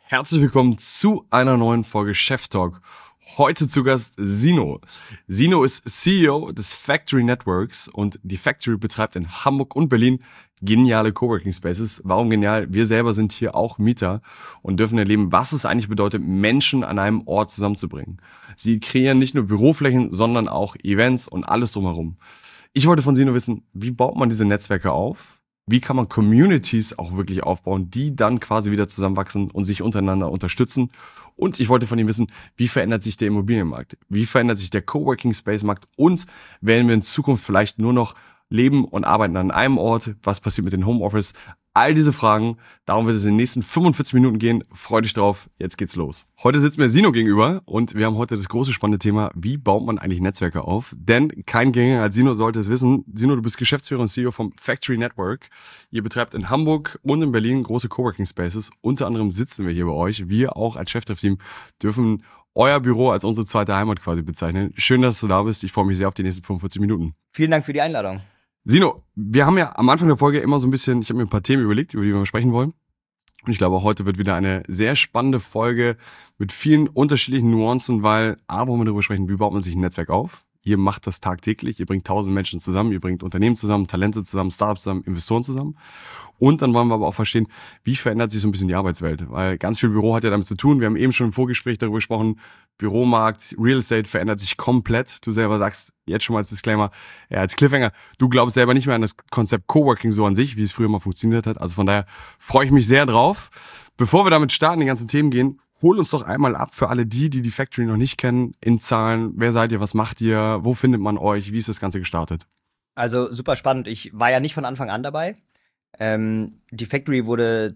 Herzlich willkommen zu einer neuen Folge Chef Talk. Heute zu Gast Sino. Sino ist CEO des Factory Networks und die Factory betreibt in Hamburg und Berlin geniale Coworking Spaces. Warum genial? Wir selber sind hier auch Mieter und dürfen erleben, was es eigentlich bedeutet, Menschen an einem Ort zusammenzubringen. Sie kreieren nicht nur Büroflächen, sondern auch Events und alles drumherum. Ich wollte von Sino wissen, wie baut man diese Netzwerke auf? Wie kann man Communities auch wirklich aufbauen, die dann quasi wieder zusammenwachsen und sich untereinander unterstützen? Und ich wollte von ihm wissen, wie verändert sich der Immobilienmarkt? Wie verändert sich der Coworking Space Markt? Und werden wir in Zukunft vielleicht nur noch leben und arbeiten an einem Ort? Was passiert mit den Homeoffice? All diese Fragen, darum wird es in den nächsten 45 Minuten gehen. Freu dich drauf, jetzt geht's los. Heute sitzt mir Sino gegenüber und wir haben heute das große spannende Thema, wie baut man eigentlich Netzwerke auf? Denn kein Geringer als Sino sollte es wissen. Sino, du bist Geschäftsführer und CEO vom Factory Network. Ihr betreibt in Hamburg und in Berlin große Coworking Spaces. Unter anderem sitzen wir hier bei euch. Wir auch als Cheftreffteam dürfen euer Büro als unsere zweite Heimat quasi bezeichnen. Schön, dass du da bist. Ich freue mich sehr auf die nächsten 45 Minuten. Vielen Dank für die Einladung. Sino, wir haben ja am Anfang der Folge immer so ein bisschen, ich habe mir ein paar Themen überlegt, über die wir sprechen wollen. Und ich glaube, heute wird wieder eine sehr spannende Folge mit vielen unterschiedlichen Nuancen, weil wollen wir darüber sprechen, wie baut man sich ein Netzwerk auf? Ihr macht das tagtäglich, ihr bringt 1000 Menschen zusammen, ihr bringt Unternehmen zusammen, Talente zusammen, Startups zusammen, Investoren zusammen. Und dann wollen wir aber auch verstehen, wie verändert sich so ein bisschen die Arbeitswelt? Weil ganz viel Büro hat ja damit zu tun. Wir haben eben schon im Vorgespräch darüber gesprochen, Büromarkt, Real Estate verändert sich komplett. Du selber sagst jetzt schon mal als Disclaimer, als Cliffhanger, du glaubst selber nicht mehr an das Konzept Coworking so an sich, wie es früher mal funktioniert hat. Also von daher freue ich mich sehr drauf. Bevor wir damit starten, die ganzen Themen gehen, hol uns doch einmal ab für alle die Factory noch nicht kennen, in Zahlen. Wer seid ihr? Was macht ihr? Wo findet man euch? Wie ist das Ganze gestartet? Also super spannend. Ich war ja nicht von Anfang an dabei. Die Factory wurde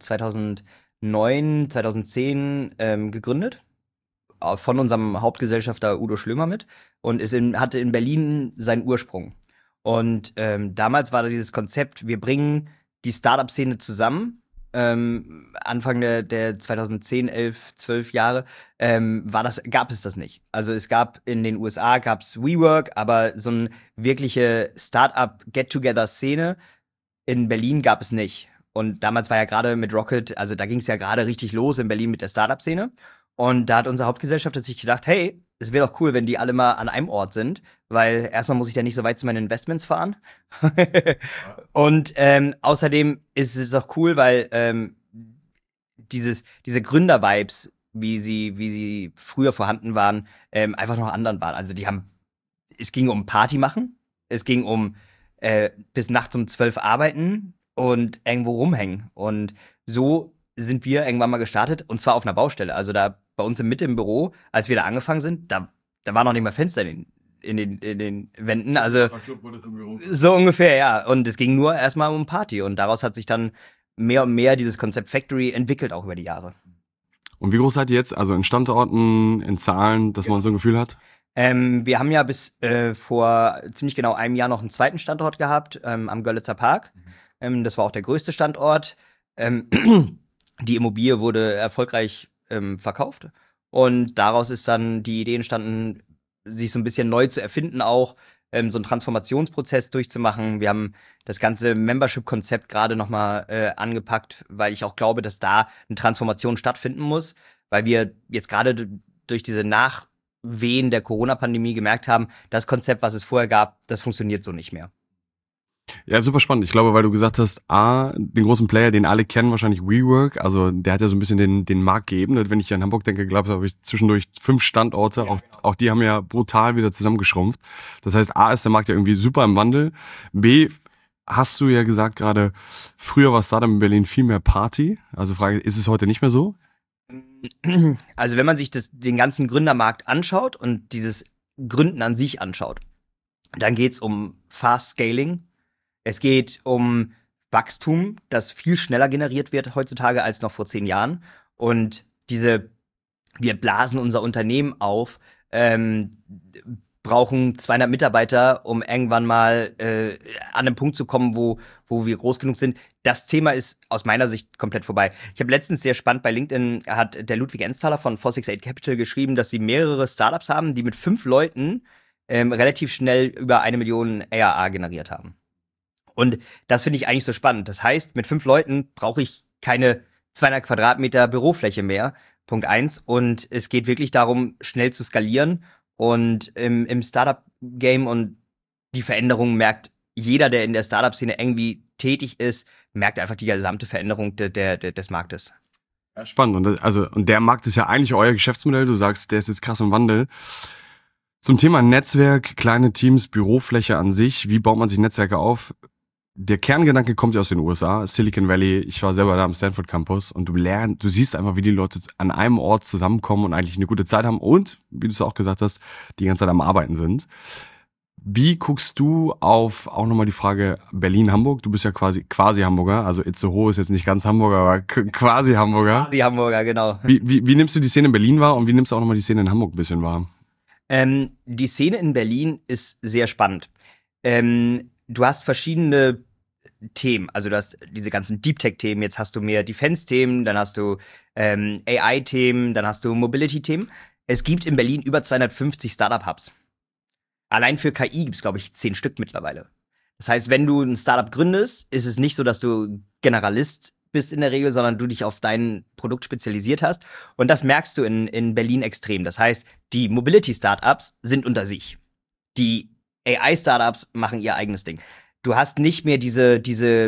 2009, 2010 gegründet. Von unserem Hauptgesellschafter Udo Schlömer mit. Und hatte in Berlin seinen Ursprung. Und damals war da dieses Konzept, wir bringen die Startup-Szene zusammen. Anfang der 2010, 11, 12 Jahre gab es das nicht. Also es gab in den USA gab's WeWork, aber so eine wirkliche Startup-Get-Together-Szene in Berlin gab es nicht. Und damals war ja gerade mit Rocket, also da ging es ja gerade richtig los in Berlin mit der Startup-Szene. Und da hat unser Hauptgesellschafter sich gedacht, hey, es wäre doch cool, wenn die alle mal an einem Ort sind, weil erstmal muss ich ja nicht so weit zu meinen Investments fahren. Und außerdem ist es auch cool, weil diese Gründer-Vibes, wie sie früher vorhanden waren, einfach noch anderen waren. Also es ging um Party machen, es ging um bis nachts um 12 arbeiten und irgendwo rumhängen. Und so sind wir irgendwann mal gestartet, und zwar auf einer Baustelle. Also da bei uns in Mitte im Büro, als wir da angefangen sind, da war noch nicht mal Fenster in den Wänden. Also so ungefähr, ja. Und es ging nur erstmal um Party. Und daraus hat sich dann mehr und mehr dieses Konzept Factory entwickelt, auch über die Jahre. Und wie groß seid ihr jetzt? Also in Standorten, in Zahlen, dass man so ein Gefühl hat? Wir haben ja bis vor ziemlich genau einem Jahr noch einen zweiten Standort gehabt, am Görlitzer Park. Das war auch der größte Standort. Die Immobilie wurde erfolgreich verkauft. Und daraus ist dann die Idee entstanden, sich so ein bisschen neu zu erfinden auch, so einen Transformationsprozess durchzumachen. Wir haben das ganze Membership-Konzept gerade nochmal angepackt, weil ich auch glaube, dass da eine Transformation stattfinden muss, weil wir jetzt gerade durch diese Nachwehen der Corona-Pandemie gemerkt haben, das Konzept, was es vorher gab, das funktioniert so nicht mehr. Ja, super spannend. Ich glaube, weil du gesagt hast, den großen Player, den alle kennen, wahrscheinlich WeWork, also der hat ja so ein bisschen den Markt geebnet. Wenn ich an Hamburg denke, glaube ich, habe ich zwischendurch 5 Standorte, auch die haben ja brutal wieder zusammengeschrumpft. Das heißt, ist der Markt ja irgendwie super im Wandel. B, hast du ja gesagt gerade, früher war Startup in Berlin viel mehr Party. Also Frage, ist es heute nicht mehr so? Also wenn man sich den ganzen Gründermarkt anschaut und dieses Gründen an sich anschaut, dann geht's um Fast Scaling. Es geht um Wachstum, das viel schneller generiert wird heutzutage als noch vor 10 Jahren. Und wir blasen unser Unternehmen auf, brauchen 200 Mitarbeiter, um irgendwann mal an einen Punkt zu kommen, wo wir groß genug sind. Das Thema ist aus meiner Sicht komplett vorbei. Ich habe letztens sehr spannend bei LinkedIn, hat der Ludwig Ensthaler von 468 Capital geschrieben, dass sie mehrere Startups haben, die mit 5 Leuten relativ schnell über 1 Million ARR generiert haben. Und das finde ich eigentlich so spannend. Das heißt, mit 5 Leuten brauche ich keine 200 Quadratmeter Bürofläche mehr, Punkt eins. Und es geht wirklich darum, schnell zu skalieren. Und im Startup-Game und die Veränderungen merkt jeder, der in der Startup-Szene irgendwie tätig ist, merkt einfach die gesamte Veränderung des Marktes. Ja, spannend. Und der Markt ist ja eigentlich euer Geschäftsmodell. Du sagst, der ist jetzt krass im Wandel. Zum Thema Netzwerk, kleine Teams, Bürofläche an sich. Wie baut man sich Netzwerke auf? Der Kerngedanke kommt ja aus den USA, Silicon Valley. Ich war selber da am Stanford Campus und du siehst einfach, wie die Leute an einem Ort zusammenkommen und eigentlich eine gute Zeit haben und, wie du es auch gesagt hast, die ganze Zeit am Arbeiten sind. Wie guckst du auf auch nochmal die Frage Berlin-Hamburg? Du bist ja quasi Hamburger, also Itzehoe ist jetzt nicht ganz Hamburger, aber quasi Hamburger. Quasi Hamburger, genau. Wie nimmst du die Szene in Berlin wahr und wie nimmst du auch nochmal die Szene in Hamburg ein bisschen wahr? Die Szene in Berlin ist sehr spannend. Du hast verschiedene Themen, also du hast diese ganzen Deep Tech-Themen, jetzt hast du mehr Defense-Themen, dann hast du AI-Themen, dann hast du Mobility-Themen. Es gibt in Berlin über 250 Startup-Hubs. Allein für KI gibt es, glaube ich, 10 Stück mittlerweile. Das heißt, wenn du ein Startup gründest, ist es nicht so, dass du Generalist bist in der Regel, sondern du dich auf dein Produkt spezialisiert hast. Und das merkst du in Berlin extrem. Das heißt, die Mobility-Startups sind unter sich. Die AI-Startups machen ihr eigenes Ding. Du hast nicht mehr diese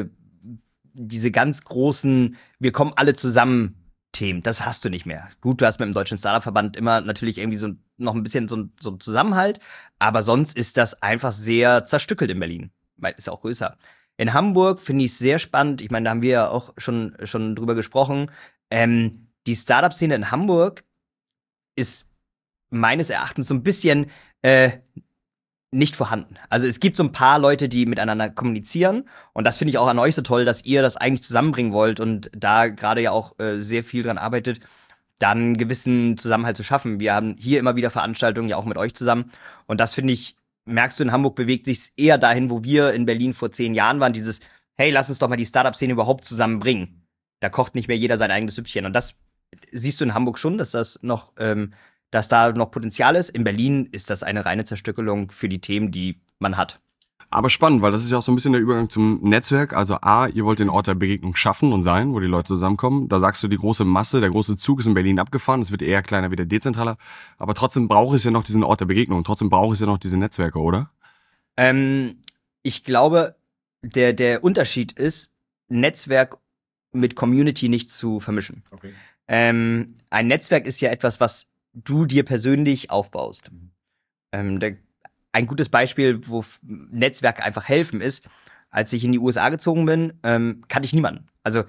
ganz großen, wir kommen alle zusammen Themen. Das hast du nicht mehr. Gut, du hast mit dem Deutschen Startup-Verband immer natürlich irgendwie so noch ein bisschen so ein Zusammenhalt, aber sonst ist das einfach sehr zerstückelt in Berlin, weil ist ja auch größer. In Hamburg finde ich es sehr spannend. Ich meine, da haben wir ja auch schon drüber gesprochen. Die Startup-Szene in Hamburg ist meines Erachtens so ein bisschen nicht vorhanden. Also es gibt so ein paar Leute, die miteinander kommunizieren und das finde ich auch an euch so toll, dass ihr das eigentlich zusammenbringen wollt und da gerade ja auch sehr viel dran arbeitet, dann einen gewissen Zusammenhalt zu schaffen. Wir haben hier immer wieder Veranstaltungen, ja auch mit euch zusammen und das finde ich, merkst du, in Hamburg bewegt sich eher dahin, wo wir in Berlin vor 10 Jahren waren, dieses, hey, lass uns doch mal die Startup-Szene überhaupt zusammenbringen. Da kocht nicht mehr jeder sein eigenes Süppchen und das siehst du in Hamburg schon, dass das noch dass da noch Potenzial ist. In Berlin ist das eine reine Zerstückelung für die Themen, die man hat. Aber spannend, weil das ist ja auch so ein bisschen der Übergang zum Netzwerk. Also A, ihr wollt den Ort der Begegnung schaffen und sein, wo die Leute zusammenkommen. Da sagst du, die große Masse, der große Zug ist in Berlin abgefahren. Es wird eher kleiner, wieder dezentraler. Aber trotzdem braucht es ja noch diesen Ort der Begegnung. Trotzdem braucht es ja noch diese Netzwerke, oder? Ich glaube, der Unterschied ist, Netzwerk mit Community nicht zu vermischen. Okay. Ein Netzwerk ist ja etwas, was du dir persönlich aufbaust. Ein gutes Beispiel, wo Netzwerke einfach helfen, ist, als ich in die USA gezogen bin, kannte ich niemanden. Also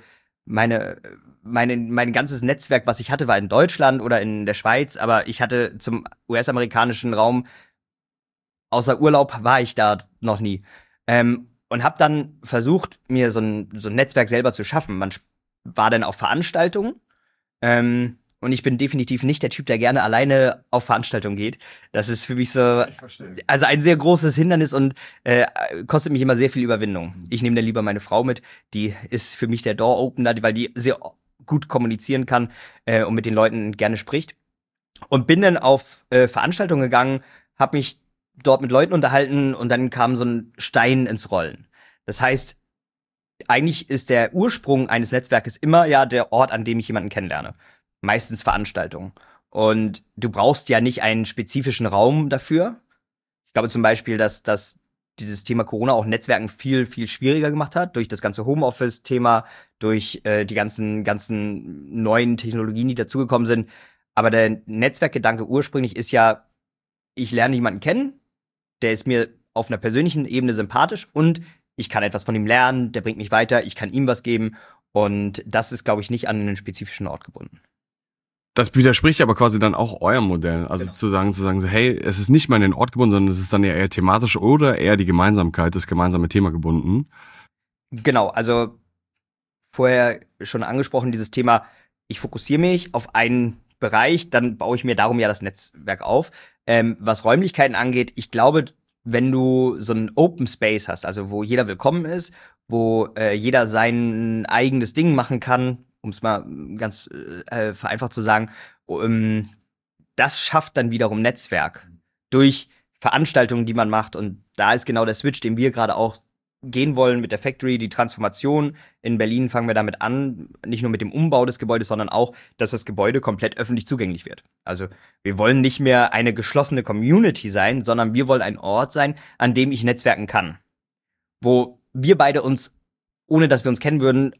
mein ganzes Netzwerk, was ich hatte, war in Deutschland oder in der Schweiz, aber ich hatte zum US-amerikanischen Raum, außer Urlaub war ich da noch nie. Und habe dann versucht, mir so ein Netzwerk selber zu schaffen. Man war dann auf Veranstaltungen, und ich bin definitiv nicht der Typ, der gerne alleine auf Veranstaltungen geht. Das ist für mich so, also ein sehr großes Hindernis und kostet mich immer sehr viel Überwindung. Ich nehme dann lieber meine Frau mit, die ist für mich der Door-Opener, weil die sehr gut kommunizieren kann und mit den Leuten gerne spricht. Und bin dann auf Veranstaltungen gegangen, habe mich dort mit Leuten unterhalten und dann kam so ein Stein ins Rollen. Das heißt, eigentlich ist der Ursprung eines Netzwerkes immer ja der Ort, an dem ich jemanden kennenlerne. Meistens Veranstaltungen. Und du brauchst ja nicht einen spezifischen Raum dafür. Ich glaube zum Beispiel, dass dieses Thema Corona auch Netzwerken viel, viel schwieriger gemacht hat, durch das ganze Homeoffice-Thema, durch die ganzen neuen Technologien, die dazugekommen sind. Aber der Netzwerkgedanke ursprünglich ist ja, ich lerne jemanden kennen, der ist mir auf einer persönlichen Ebene sympathisch und ich kann etwas von ihm lernen, der bringt mich weiter, ich kann ihm was geben. Und das ist, glaube ich, nicht an einen spezifischen Ort gebunden. Das widerspricht aber quasi dann auch eurem Modell. Also genau. zu sagen so, hey, es ist nicht mal an den Ort gebunden, sondern es ist dann eher thematisch oder eher die Gemeinsamkeit, das gemeinsame Thema gebunden. Genau, also vorher schon angesprochen, dieses Thema, ich fokussiere mich auf einen Bereich, dann baue ich mir darum ja das Netzwerk auf. Was Räumlichkeiten angeht, ich glaube, wenn du so einen Open Space hast, also wo jeder willkommen ist, wo jeder sein eigenes Ding machen kann, um es mal ganz vereinfacht zu sagen, das schafft dann wiederum Netzwerk durch Veranstaltungen, die man macht. Und da ist genau der Switch, den wir gerade auch gehen wollen mit der Factory, die Transformation. In Berlin fangen wir damit an, nicht nur mit dem Umbau des Gebäudes, sondern auch, dass das Gebäude komplett öffentlich zugänglich wird. Also wir wollen nicht mehr eine geschlossene Community sein, sondern wir wollen ein Ort sein, an dem ich netzwerken kann. Wo wir beide uns, ohne dass wir uns kennen würden,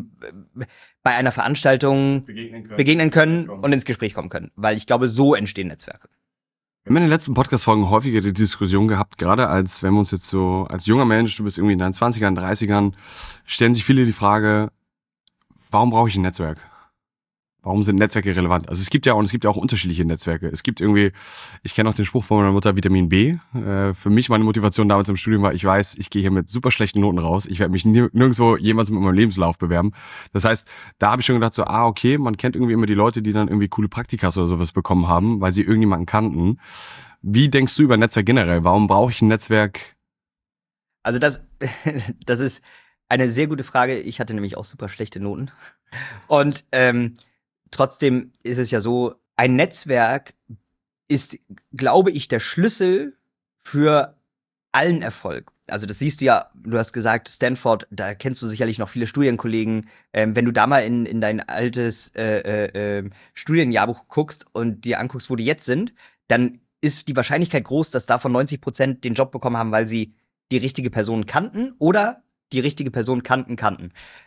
bei einer Veranstaltung begegnen können und ins Gespräch kommen können. Weil ich glaube, so entstehen Netzwerke. Wir haben in den letzten Podcast-Folgen häufiger die Diskussion gehabt, gerade wenn wir uns jetzt so als junger Mensch, du bist irgendwie in deinen 20ern, 30ern, stellen sich viele die Frage, warum brauche ich ein Netzwerk? Warum sind Netzwerke relevant? Also es gibt ja auch unterschiedliche Netzwerke. Es gibt irgendwie, ich kenne auch den Spruch von meiner Mutter, Vitamin B. Für mich meine Motivation damals im Studium war, ich weiß, ich gehe hier mit super schlechten Noten raus. Ich werde mich nirgendwo jemals mit meinem Lebenslauf bewerben. Das heißt, da habe ich schon gedacht so, okay, man kennt irgendwie immer die Leute, die dann irgendwie coole Praktikas oder sowas bekommen haben, weil sie irgendjemanden kannten. Wie denkst du über Netzwerk generell? Warum brauche ich ein Netzwerk? Also das ist eine sehr gute Frage. Ich hatte nämlich auch super schlechte Noten. Und trotzdem ist es ja so, ein Netzwerk ist, glaube ich, der Schlüssel für allen Erfolg. Also das siehst du ja, du hast gesagt, Stanford, da kennst du sicherlich noch viele Studienkollegen. Wenn du da mal in dein altes Studienjahrbuch guckst und dir anguckst, wo die jetzt sind, dann ist die Wahrscheinlichkeit groß, dass davon 90% den Job bekommen haben, weil sie die richtige Person kannten oder die richtige Person kannten.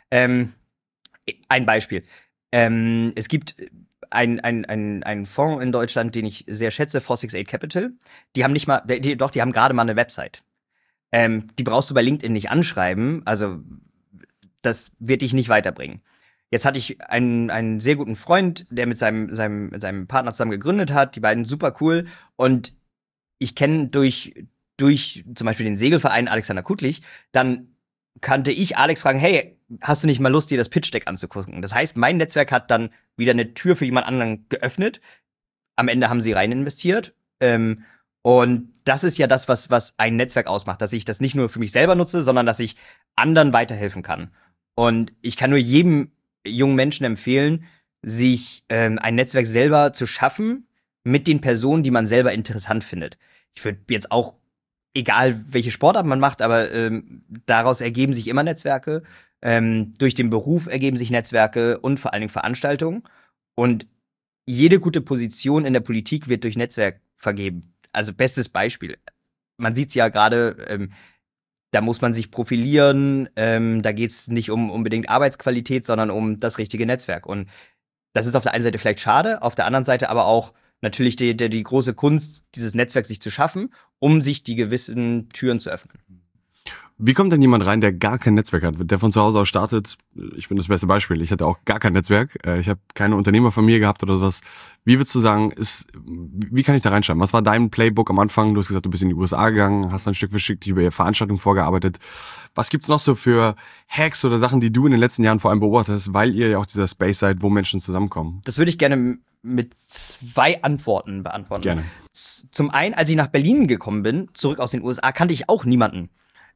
Ein Beispiel. Es gibt einen Fonds in Deutschland, den ich sehr schätze, 468 Capital. Die haben nicht mal, die haben gerade mal eine Website. Die brauchst du bei LinkedIn nicht anschreiben, also das wird dich nicht weiterbringen. Jetzt hatte ich einen sehr guten Freund, der mit seinem Partner zusammen gegründet hat, die beiden super cool, und ich kenne durch zum Beispiel den Segelverein Alexander Kuttlich, dann kannte ich Alex fragen, hey, hast du nicht mal Lust, dir das Pitch-Deck anzugucken? Das heißt, mein Netzwerk hat dann wieder eine Tür für jemand anderen geöffnet. Am Ende haben sie rein investiert. Und das ist ja das, was ein Netzwerk ausmacht, dass ich das nicht nur für mich selber nutze, sondern dass ich anderen weiterhelfen kann. Und ich kann nur jedem jungen Menschen empfehlen, sich ein Netzwerk selber zu schaffen mit den Personen, die man selber interessant findet. Ich würde jetzt auch, egal welche Sportart man macht, aber daraus ergeben sich immer Netzwerke. Durch den Beruf ergeben sich Netzwerke und vor allen Dingen Veranstaltungen. Und jede gute Position in der Politik wird durch Netzwerk vergeben. Also bestes Beispiel. Man sieht es ja gerade, da muss man sich profilieren. Da geht es nicht um unbedingt Arbeitsqualität, sondern um das richtige Netzwerk. Und das ist auf der einen Seite vielleicht schade, auf der anderen Seite aber auch natürlich die große Kunst, dieses Netzwerk sich zu schaffen, um sich die gewissen Türen zu öffnen. Wie kommt denn jemand rein, der gar kein Netzwerk hat, der von zu Hause aus startet? Ich bin das beste Beispiel. Ich hatte auch gar kein Netzwerk. Ich habe keine Unternehmerfamilie gehabt oder sowas. Wie würdest du sagen, wie kann ich da reinschreiben? Was war dein Playbook am Anfang? Du hast gesagt, du bist in die USA gegangen, hast dann Stück für Stück über Veranstaltungen vorgearbeitet. Was gibt's noch so für Hacks oder Sachen, die du in den letzten Jahren vor allem beobachtet hast, weil ihr ja auch dieser Space seid, wo Menschen zusammenkommen? Das würde ich gerne mit 2 Antworten beantworten. Gerne. Zum einen, als ich nach Berlin gekommen bin, zurück aus den USA, kannte ich auch niemanden.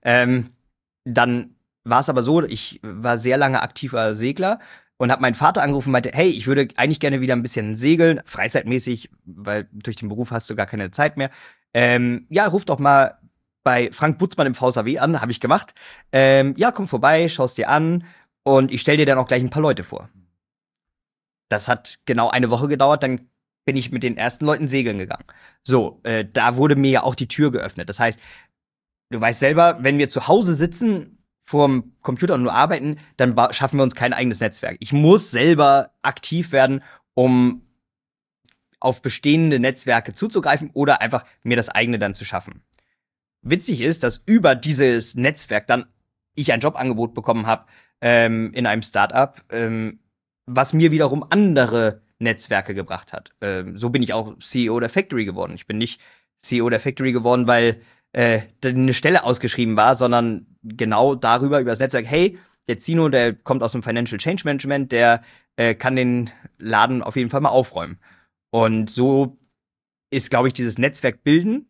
Dann war es aber so, ich war sehr lange aktiver Segler und habe meinen Vater angerufen und meinte, hey, ich würde eigentlich gerne wieder ein bisschen segeln, freizeitmäßig, weil durch den Beruf hast du gar keine Zeit mehr. Ja, ruf doch mal bei Frank Butzmann im VSAW an, habe ich gemacht. Ja, komm vorbei, schau's dir an und ich stell dir dann auch gleich ein paar Leute vor. Das hat genau eine Woche gedauert, dann bin ich mit den ersten Leuten segeln gegangen. So, da wurde mir ja auch die Tür geöffnet. Das heißt, du weißt selber, wenn wir zu Hause sitzen vorm Computer und nur arbeiten, dann schaffen wir uns kein eigenes Netzwerk. Ich muss selber aktiv werden, um auf bestehende Netzwerke zuzugreifen oder einfach mir das eigene dann zu schaffen. Witzig ist, dass über dieses Netzwerk dann ich ein Jobangebot bekommen habe in einem Startup, was mir wiederum andere Netzwerke gebracht hat. So bin ich auch CEO der Factory geworden. Ich bin nicht CEO der Factory geworden, weil eine Stelle ausgeschrieben war, sondern genau darüber, über das Netzwerk, hey, der Zino, der kommt aus dem Financial Change Management, der kann den Laden auf jeden Fall mal aufräumen. Und so ist, glaube ich, dieses Netzwerk bilden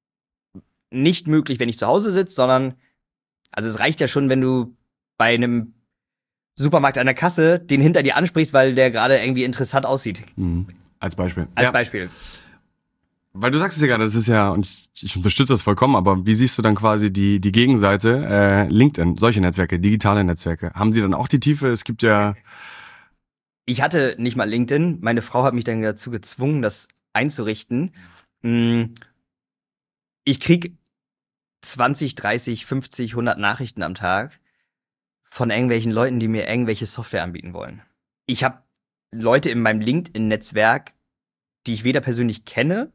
nicht möglich, wenn ich zu Hause sitze, sondern, also es reicht ja schon, wenn du bei einem Supermarkt an der Kasse den hinter dir ansprichst, weil der gerade irgendwie interessant aussieht. Als Beispiel. Als Beispiel. Weil du sagst es ja gerade, das ist ja, und ich unterstütze das vollkommen, aber wie siehst du dann quasi die Gegenseite, LinkedIn, solche Netzwerke, digitale Netzwerke? Haben die dann auch die Tiefe? Es gibt ja... Ich hatte nicht mal LinkedIn. Meine Frau hat mich dann dazu gezwungen, das einzurichten. Ich krieg 20, 30, 50, 100 Nachrichten am Tag von irgendwelchen Leuten, die mir irgendwelche Software anbieten wollen. Ich habe Leute in meinem LinkedIn-Netzwerk, die ich weder persönlich kenne,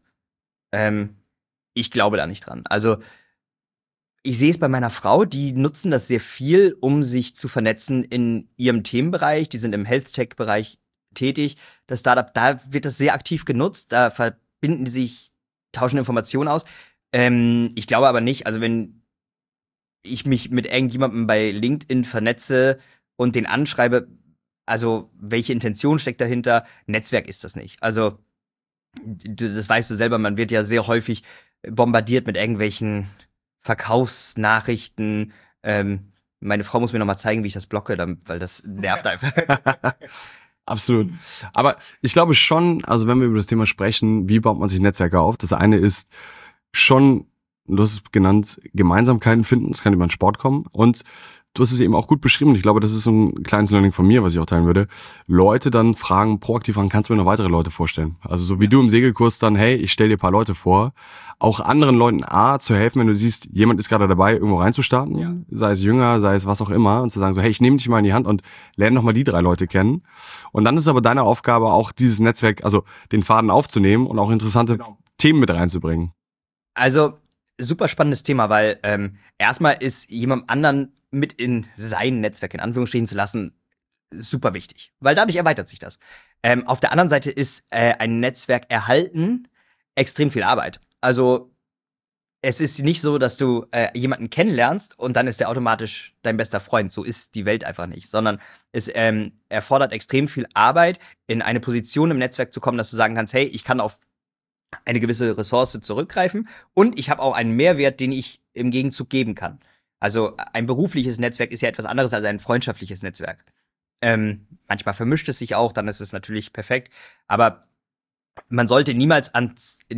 ich glaube da nicht dran. Also ich sehe es bei meiner Frau, die nutzen das sehr viel, um sich zu vernetzen in ihrem Themenbereich. Die sind im Health-Tech-Bereich tätig. Das Startup, da wird das sehr aktiv genutzt. Da verbinden die sich, tauschen Informationen aus. Ich glaube aber nicht, also wenn ich mich mit irgendjemandem bei LinkedIn vernetze und den anschreibe, also welche Intention steckt dahinter? Netzwerk ist das nicht. Also das weißt du selber, man wird ja sehr häufig bombardiert mit irgendwelchen Verkaufsnachrichten. Meine Frau muss mir noch mal zeigen, wie ich das blocke, weil das nervt einfach. Absolut. Aber ich glaube schon, also wenn wir über das Thema sprechen, wie baut man sich Netzwerke auf? Das eine ist schon, du hast es genannt, Gemeinsamkeiten finden. Das kann über den Sport kommen. Und du hast es eben auch gut beschrieben. Ich glaube, das ist so ein kleines Learning von mir, was ich auch teilen würde. Leute dann fragen, proaktiv fragen, kannst du mir noch weitere Leute vorstellen? Also so wie du im Segelkurs dann, hey, ich stelle dir ein paar Leute vor. Auch anderen Leuten zu helfen, wenn du siehst, jemand ist gerade dabei, irgendwo reinzustarten, sei es jünger, sei es was auch immer, und zu sagen so, hey, ich nehme dich mal in die Hand und lerne noch mal die 3 Leute kennen. Und dann ist aber deine Aufgabe auch, dieses Netzwerk, also den Faden aufzunehmen und auch interessante Themen mit reinzubringen. Also super spannendes Thema, weil erstmal ist jemand anderen mit in sein Netzwerk in Anführungsstrichen zu lassen super wichtig, weil dadurch erweitert sich das. Auf der anderen Seite ist ein Netzwerk erhalten extrem viel Arbeit. Also es ist nicht so, dass du jemanden kennenlernst und dann ist der automatisch dein bester Freund. So ist die Welt einfach nicht, sondern es erfordert extrem viel Arbeit, in eine Position im Netzwerk zu kommen, dass du sagen kannst, hey, ich kann auf eine gewisse Ressource zurückgreifen und ich habe auch einen Mehrwert, den ich im Gegenzug geben kann. Also ein berufliches Netzwerk ist ja etwas anderes als ein freundschaftliches Netzwerk. Manchmal vermischt es sich auch, dann ist es natürlich perfekt, aber man sollte niemals an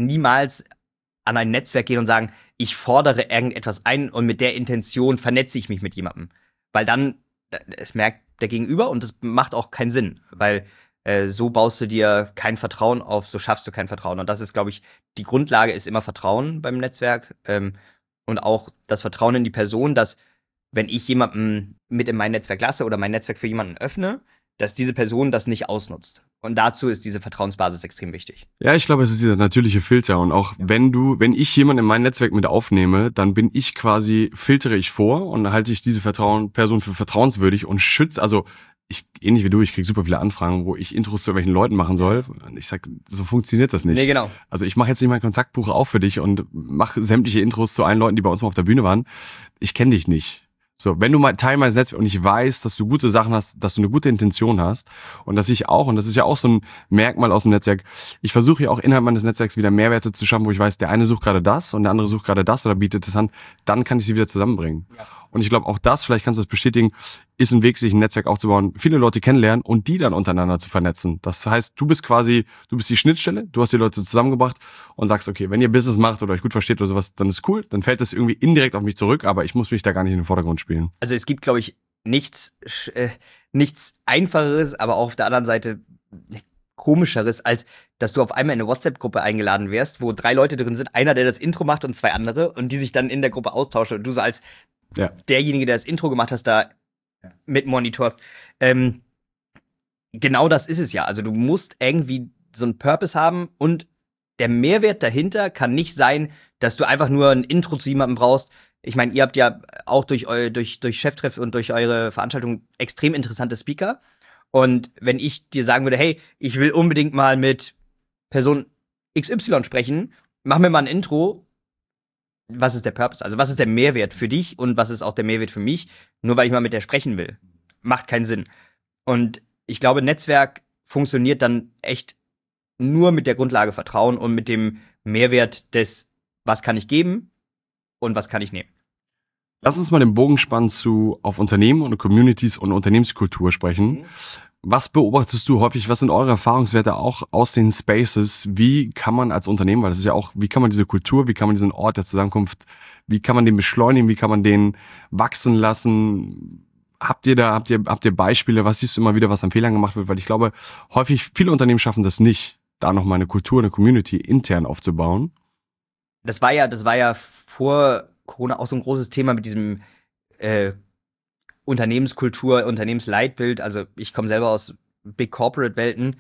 ein Netzwerk gehen und sagen, ich fordere irgendetwas ein und mit der Intention vernetze ich mich mit jemandem. Weil dann, es merkt der Gegenüber und das macht auch keinen Sinn, weil so baust du dir kein Vertrauen auf, so schaffst du kein Vertrauen. Und das ist, glaube ich, die Grundlage ist immer Vertrauen beim Netzwerk und auch das Vertrauen in die Person, dass wenn ich jemanden mit in mein Netzwerk lasse oder mein Netzwerk für jemanden öffne, dass diese Person das nicht ausnutzt. Und dazu ist diese Vertrauensbasis extrem wichtig. Ja, ich glaube, es ist dieser natürliche Filter. Und auch wenn ich jemanden in mein Netzwerk mit aufnehme, dann bin ich quasi, filtere ich vor und halte ich diese Person für vertrauenswürdig und schütze, also ähnlich wie du, ich kriege super viele Anfragen, wo ich Intros zu irgendwelchen Leuten machen soll. Und ich sag, so funktioniert das nicht. Nee, genau. Also ich mache jetzt nicht mein Kontaktbuch auf für dich und mache sämtliche Intros zu allen Leuten, die bei uns mal auf der Bühne waren. Ich kenne dich nicht. So, wenn du mal Teil meines Netzwerks und ich weiß, dass du gute Sachen hast, dass du eine gute Intention hast und dass ich auch, und das ist ja auch so ein Merkmal aus dem Netzwerk, ich versuche ja auch innerhalb meines Netzwerks wieder Mehrwerte zu schaffen, wo ich weiß, der eine sucht gerade das und der andere sucht gerade das oder bietet es an, dann kann ich sie wieder zusammenbringen. Ja. Und ich glaube, auch das, vielleicht kannst du das bestätigen, ist ein Weg, sich ein Netzwerk aufzubauen, viele Leute kennenlernen und die dann untereinander zu vernetzen. Das heißt, du bist die Schnittstelle, du hast die Leute zusammengebracht und sagst, okay, wenn ihr Business macht oder euch gut versteht oder sowas, dann ist cool, dann fällt das irgendwie indirekt auf mich zurück, aber ich muss mich da gar nicht in den Vordergrund spielen. Also es gibt, glaube ich, nichts Einfacheres, aber auch auf der anderen Seite Komischeres, als dass du auf einmal in eine WhatsApp-Gruppe eingeladen wirst, wo 3 Leute drin sind, einer, der das Intro macht und 2 andere und die sich dann in der Gruppe austauschen und du so als derjenige, der das Intro gemacht hast, da mit monitorst. Genau das ist es ja. Also du musst irgendwie so einen Purpose haben und der Mehrwert dahinter kann nicht sein, dass du einfach nur ein Intro zu jemandem brauchst. Ich meine, ihr habt ja auch durch Cheftreff und durch eure Veranstaltung extrem interessante Speaker. Und wenn ich dir sagen würde, hey, ich will unbedingt mal mit Person XY sprechen, mach mir mal ein Intro. Was ist der Purpose? Also was ist der Mehrwert für dich und was ist auch der Mehrwert für mich? Nur weil ich mal mit der sprechen will. Macht keinen Sinn. Und ich glaube, Netzwerk funktioniert dann echt nur mit der Grundlage Vertrauen und mit dem Mehrwert des, was kann ich geben und was kann ich nehmen. Lass uns mal den Bogen spannen zu auf Unternehmen und Communities und Unternehmenskultur sprechen. Was beobachtest du häufig? Was sind eure Erfahrungswerte auch aus den Spaces? Wie kann man als Unternehmen, weil das ist ja auch, wie kann man diese Kultur, wie kann man diesen Ort der Zusammenkunft, wie kann man den beschleunigen, wie kann man den wachsen lassen? Habt ihr Beispiele? Was siehst du immer wieder, was an Fehlern gemacht wird? Weil ich glaube, häufig viele Unternehmen schaffen das nicht, da nochmal eine Kultur, eine Community intern aufzubauen. Das war ja vor Corona auch so ein großes Thema mit diesem Unternehmenskultur, Unternehmensleitbild. Also ich komme selber aus Big Corporate Welten.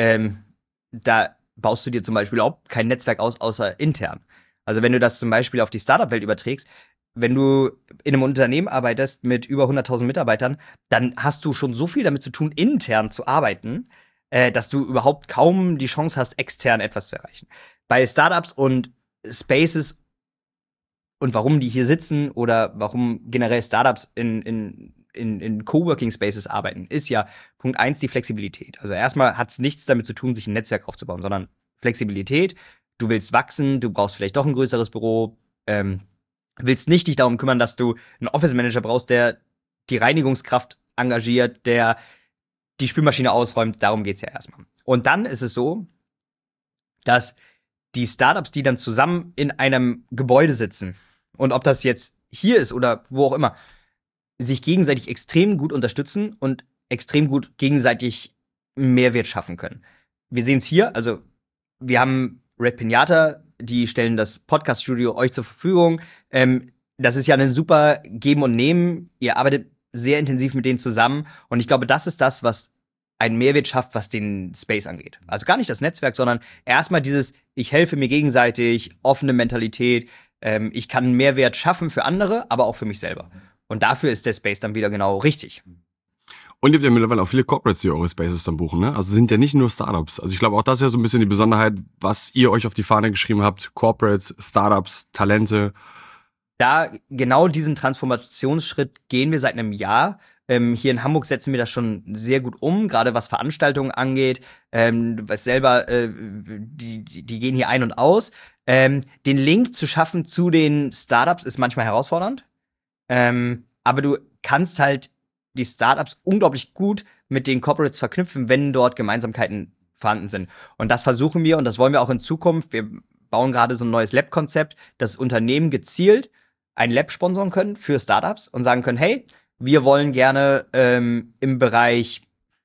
Da baust du dir zum Beispiel auch kein Netzwerk aus, außer intern. Also wenn du das zum Beispiel auf die Startup-Welt überträgst, wenn du in einem Unternehmen arbeitest mit über 100.000 Mitarbeitern, dann hast du schon so viel damit zu tun, intern zu arbeiten, dass du überhaupt kaum die Chance hast, extern etwas zu erreichen. Bei Startups und Spaces und warum die hier sitzen oder warum generell Startups in Coworking Spaces arbeiten, ist ja Punkt 1 die Flexibilität. Also erstmal hat es nichts damit zu tun, sich ein Netzwerk aufzubauen, sondern Flexibilität. Du willst wachsen, du brauchst vielleicht doch ein größeres Büro, willst nicht dich darum kümmern, dass du einen Office Manager brauchst, der die Reinigungskraft engagiert, der die Spülmaschine ausräumt. Darum geht's ja erstmal. Und dann ist es so, dass die Startups, die dann zusammen in einem Gebäude sitzen, und ob das jetzt hier ist oder wo auch immer, sich gegenseitig extrem gut unterstützen und extrem gut gegenseitig Mehrwert schaffen können. Wir sehen es hier, also wir haben Red Pinata, die stellen das Podcast-Studio euch zur Verfügung. Das ist ja ein super Geben und Nehmen. Ihr arbeitet sehr intensiv mit denen zusammen. Und ich glaube, das ist das, was einen Mehrwert schafft, was den Space angeht. Also gar nicht das Netzwerk, sondern erstmal dieses, ich helfe mir gegenseitig, offene Mentalität. Ich kann Mehrwert schaffen für andere, aber auch für mich selber. Und dafür ist der Space dann wieder genau richtig. Und ihr habt ja mittlerweile auch viele Corporates, die eure Spaces dann buchen, ne? Also sind ja nicht nur Startups. Also ich glaube auch das ist ja so ein bisschen die Besonderheit, was ihr euch auf die Fahne geschrieben habt. Corporates, Startups, Talente. Da genau diesen Transformationsschritt gehen wir seit einem Jahr. Hier in Hamburg setzen wir das schon sehr gut um, gerade was Veranstaltungen angeht. Du weißt selber, die gehen hier ein und aus. Den Link zu schaffen zu den Startups ist manchmal herausfordernd. Aber du kannst halt die Startups unglaublich gut mit den Corporates verknüpfen, wenn dort Gemeinsamkeiten vorhanden sind. Und das versuchen wir und das wollen wir auch in Zukunft. Wir bauen gerade so ein neues Lab-Konzept, dass Unternehmen gezielt ein Lab sponsern können für Startups und sagen können, hey, wir wollen gerne im Bereich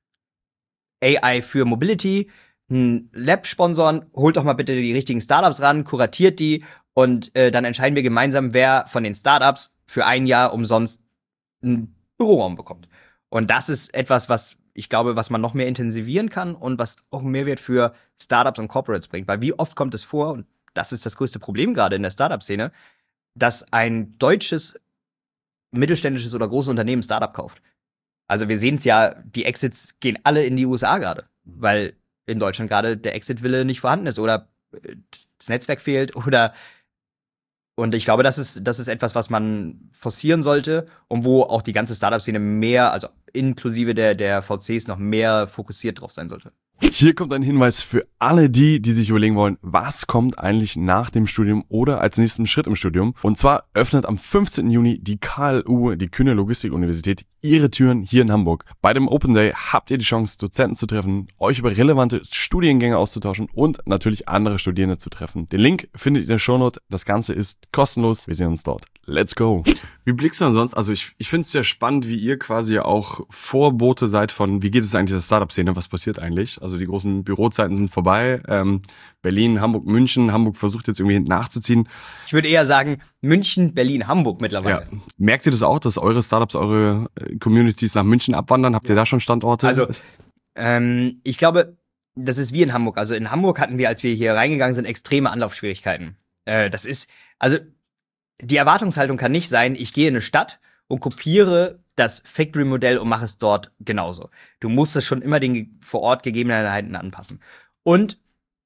AI für Mobility ein Lab sponsern, holt doch mal bitte die richtigen Startups ran, kuratiert die und dann entscheiden wir gemeinsam, wer von den Startups für ein Jahr umsonst einen Büroraum bekommt. Und das ist etwas, was ich glaube, was man noch mehr intensivieren kann und was auch einen Mehrwert für Startups und Corporates bringt. Weil wie oft kommt es vor, und das ist das größte Problem gerade in der Startup-Szene, dass ein deutsches, mittelständisches oder großes Unternehmen Startup kauft. Also wir sehen es ja, die Exits gehen alle in die USA gerade, weil in Deutschland gerade der Exit-Wille nicht vorhanden ist oder das Netzwerk fehlt oder und ich glaube, das ist etwas, was man forcieren sollte und wo auch die ganze Startup-Szene mehr, also inklusive der VCs, noch mehr fokussiert drauf sein sollte. Hier kommt ein Hinweis für alle die sich überlegen wollen, was kommt eigentlich nach dem Studium oder als nächsten Schritt im Studium. Und zwar öffnet am 15. Juni die KLU, die Kühne Logistik-Universität, ihre Türen hier in Hamburg. Bei dem Open Day habt ihr die Chance, Dozenten zu treffen, euch über relevante Studiengänge auszutauschen und natürlich andere Studierende zu treffen. Den Link findet ihr in der Shownote. Das Ganze ist kostenlos. Wir sehen uns dort. Let's go. Wie blickst du ansonsten? Also ich finde es sehr spannend, wie ihr quasi auch Vorbote seid von, wie geht es eigentlich der Startup-Szene, was passiert eigentlich? Also die großen Bürozeiten sind vorbei. Berlin, Hamburg, München. Hamburg versucht jetzt irgendwie nachzuziehen. Ich würde eher sagen, München, Berlin, Hamburg mittlerweile. Ja. Merkt ihr das auch, dass eure Startups, eure Communities nach München abwandern? Habt ihr da schon Standorte? Also, ich glaube, das ist wie in Hamburg. Also in Hamburg hatten wir, als wir hier reingegangen sind, extreme Anlaufschwierigkeiten. Also die Erwartungshaltung kann nicht sein, ich gehe in eine Stadt und kopiere das Factory-Modell und mache es dort genauso. Du musst es schon immer den vor Ort Gegebenheiten anpassen. Und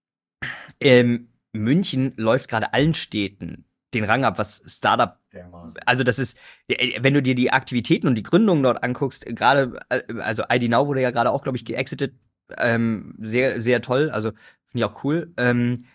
München läuft gerade allen Städten den Rang ab, was Startup, also das ist, wenn du dir die Aktivitäten und die Gründungen dort anguckst, gerade, also ID Now wurde ja gerade auch, glaube ich, geexitet, sehr, sehr toll, also finde ich auch cool.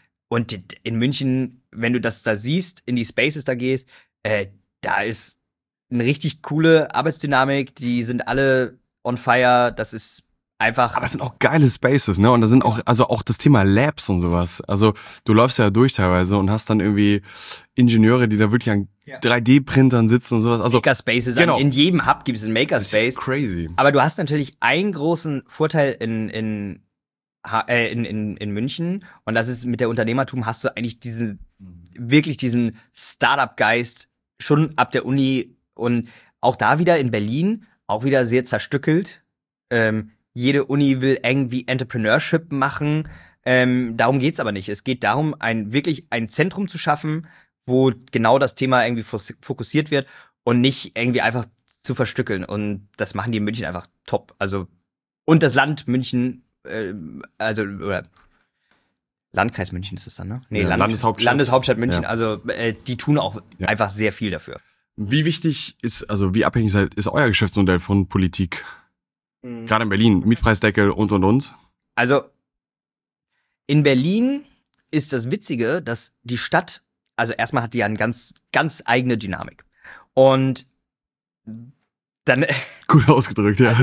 Und in München, wenn du das da siehst, in die Spaces da gehst, da ist eine richtig coole Arbeitsdynamik, die sind alle on fire, das ist einfach. Aber es sind auch geile Spaces, ne? Und da sind auch, also auch das Thema Labs und sowas. Also du läufst ja durch teilweise und hast dann irgendwie Ingenieure, die da wirklich an 3D-Printern sitzen und sowas. Also Makerspaces, genau. In jedem Hub gibt es einen Makerspace. Das ist crazy. Aber du hast natürlich einen großen Vorteil in München, und das ist, mit der Unternehmertum hast du eigentlich wirklich diesen Startup-Geist schon ab der Uni, und auch da wieder in Berlin, auch wieder sehr zerstückelt. Jede Uni will irgendwie Entrepreneurship machen. Darum geht's aber nicht. Es geht darum, wirklich ein Zentrum zu schaffen, wo genau das Thema irgendwie fokussiert wird und nicht irgendwie einfach zu verstückeln. Und das machen die in München einfach top. Also, und das Land München, oder Landkreis München ist es dann, ne? Nee, ja, Landeshauptstadt München. Ja. Also, die tun auch einfach sehr viel dafür. Wie wichtig ist, also wie abhängig ist euer Geschäftsmodell von Politik? Gerade in Berlin, Mietpreisdeckel und. Also, in Berlin ist das Witzige, dass die Stadt, also erstmal hat die ja eine ganz, ganz eigene Dynamik. Und dann. Gut ausgedrückt, ja.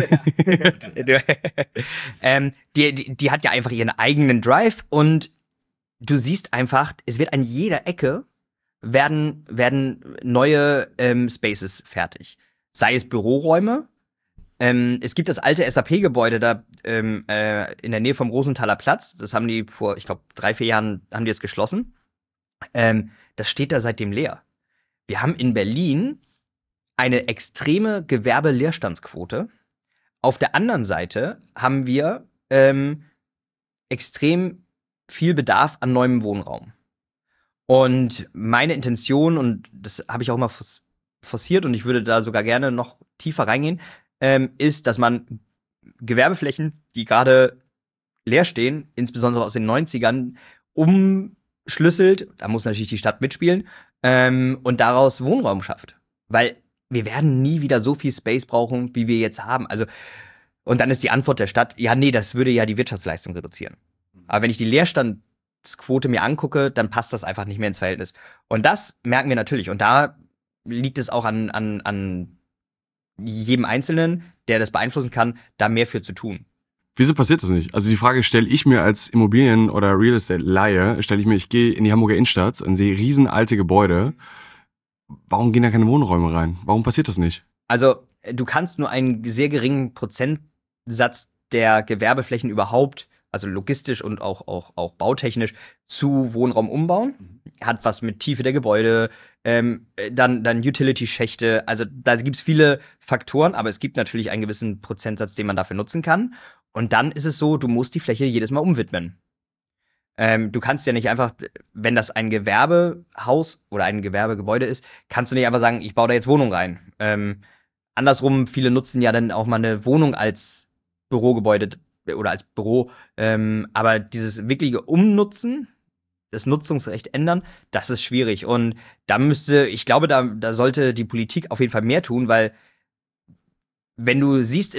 Die hat ja einfach ihren eigenen Drive, und du siehst einfach, es wird an jeder Ecke werden neue Spaces fertig. Sei es Büroräume. Es gibt das alte SAP-Gebäude da in der Nähe vom Rosenthaler Platz. Das haben die vor, ich glaube, 3-4 Jahren haben die es geschlossen. Das steht da seitdem leer. Wir haben in Berlin eine extreme Gewerbeleerstandsquote. Auf der anderen Seite haben wir extrem viel Bedarf an neuem Wohnraum. Und meine Intention, und das habe ich auch mal forciert, und ich würde da sogar gerne noch tiefer reingehen, ist, dass man Gewerbeflächen, die gerade leer stehen, insbesondere aus den 90ern, umschlüsselt, da muss natürlich die Stadt mitspielen, und daraus Wohnraum schafft. Weil wir werden nie wieder so viel Space brauchen, wie wir jetzt haben. Also, und dann ist die Antwort der Stadt, ja, nee, das würde ja die Wirtschaftsleistung reduzieren. Aber wenn ich die Leerstandsquote mir angucke, dann passt das einfach nicht mehr ins Verhältnis. Und das merken wir natürlich. Und da liegt es auch an jedem Einzelnen, der das beeinflussen kann, da mehr für zu tun. Wieso passiert das nicht? Also die Frage stelle ich mir als Immobilien- oder Real Estate-Laie, ich gehe in die Hamburger Innenstadt und sehe riesen alte Gebäude. Warum gehen da keine Wohnräume rein? Warum passiert das nicht? Also, du kannst nur einen sehr geringen Prozentsatz der Gewerbeflächen überhaupt, also logistisch und auch bautechnisch, zu Wohnraum umbauen. Hat was mit Tiefe der Gebäude, dann Utility-Schächte. Also da gibt es viele Faktoren, aber es gibt natürlich einen gewissen Prozentsatz, den man dafür nutzen kann. Und dann ist es so, du musst die Fläche jedes Mal umwidmen. Du kannst ja nicht einfach, wenn das ein Gewerbehaus oder ein Gewerbegebäude ist, kannst du nicht einfach sagen, ich baue da jetzt Wohnung rein. Andersrum, viele nutzen ja dann auch mal eine Wohnung als Bürogebäude oder als Büro. Aber dieses wirkliche Umnutzen, das Nutzungsrecht ändern, das ist schwierig. Und ich glaube, da sollte die Politik auf jeden Fall mehr tun, weil wenn du siehst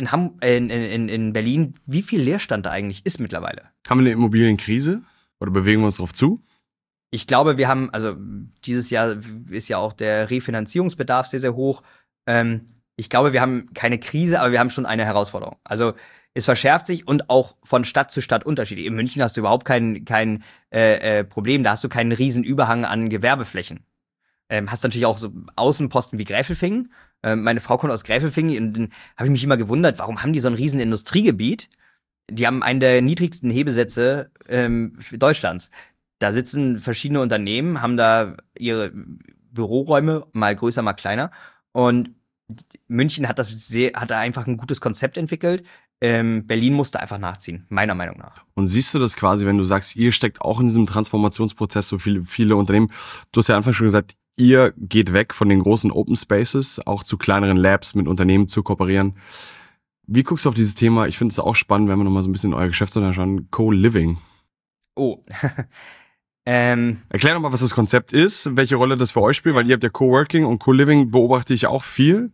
in Berlin, wie viel Leerstand da eigentlich ist mittlerweile. Haben wir eine Immobilienkrise? Oder bewegen wir uns darauf zu? Ich glaube, wir haben, also dieses Jahr ist ja auch der Refinanzierungsbedarf sehr, sehr hoch. Ich glaube, wir haben keine Krise, aber wir haben schon eine Herausforderung. Also es verschärft sich und auch von Stadt zu Stadt unterschiedlich. In München hast du überhaupt kein Problem, da hast du keinen riesen Überhang an Gewerbeflächen. Hast natürlich auch so Außenposten wie Gräfelfingen. Meine Frau kommt aus Gräfelfingen und dann habe ich mich immer gewundert, warum haben die so ein riesen Industriegebiet? Die haben einen der niedrigsten Hebesätze Deutschlands. Da sitzen verschiedene Unternehmen, haben da ihre Büroräume, mal größer, mal kleiner. Und München hat da einfach ein gutes Konzept entwickelt. Berlin musste einfach nachziehen, meiner Meinung nach. Und siehst du das quasi, wenn du sagst, ihr steckt auch in diesem Transformationsprozess, so viele Unternehmen. Du hast ja Anfang schon gesagt, ihr geht weg von den großen Open Spaces, auch zu kleineren Labs mit Unternehmen zu kooperieren. Wie guckst du auf dieses Thema? Ich finde es auch spannend, wenn wir nochmal so ein bisschen in euer Geschäftsmodell schauen. Co-Living. Oh. Erklär nochmal, was das Konzept ist, welche Rolle das für euch spielt, weil ihr habt ja Coworking und Co-Living beobachte ich auch viel.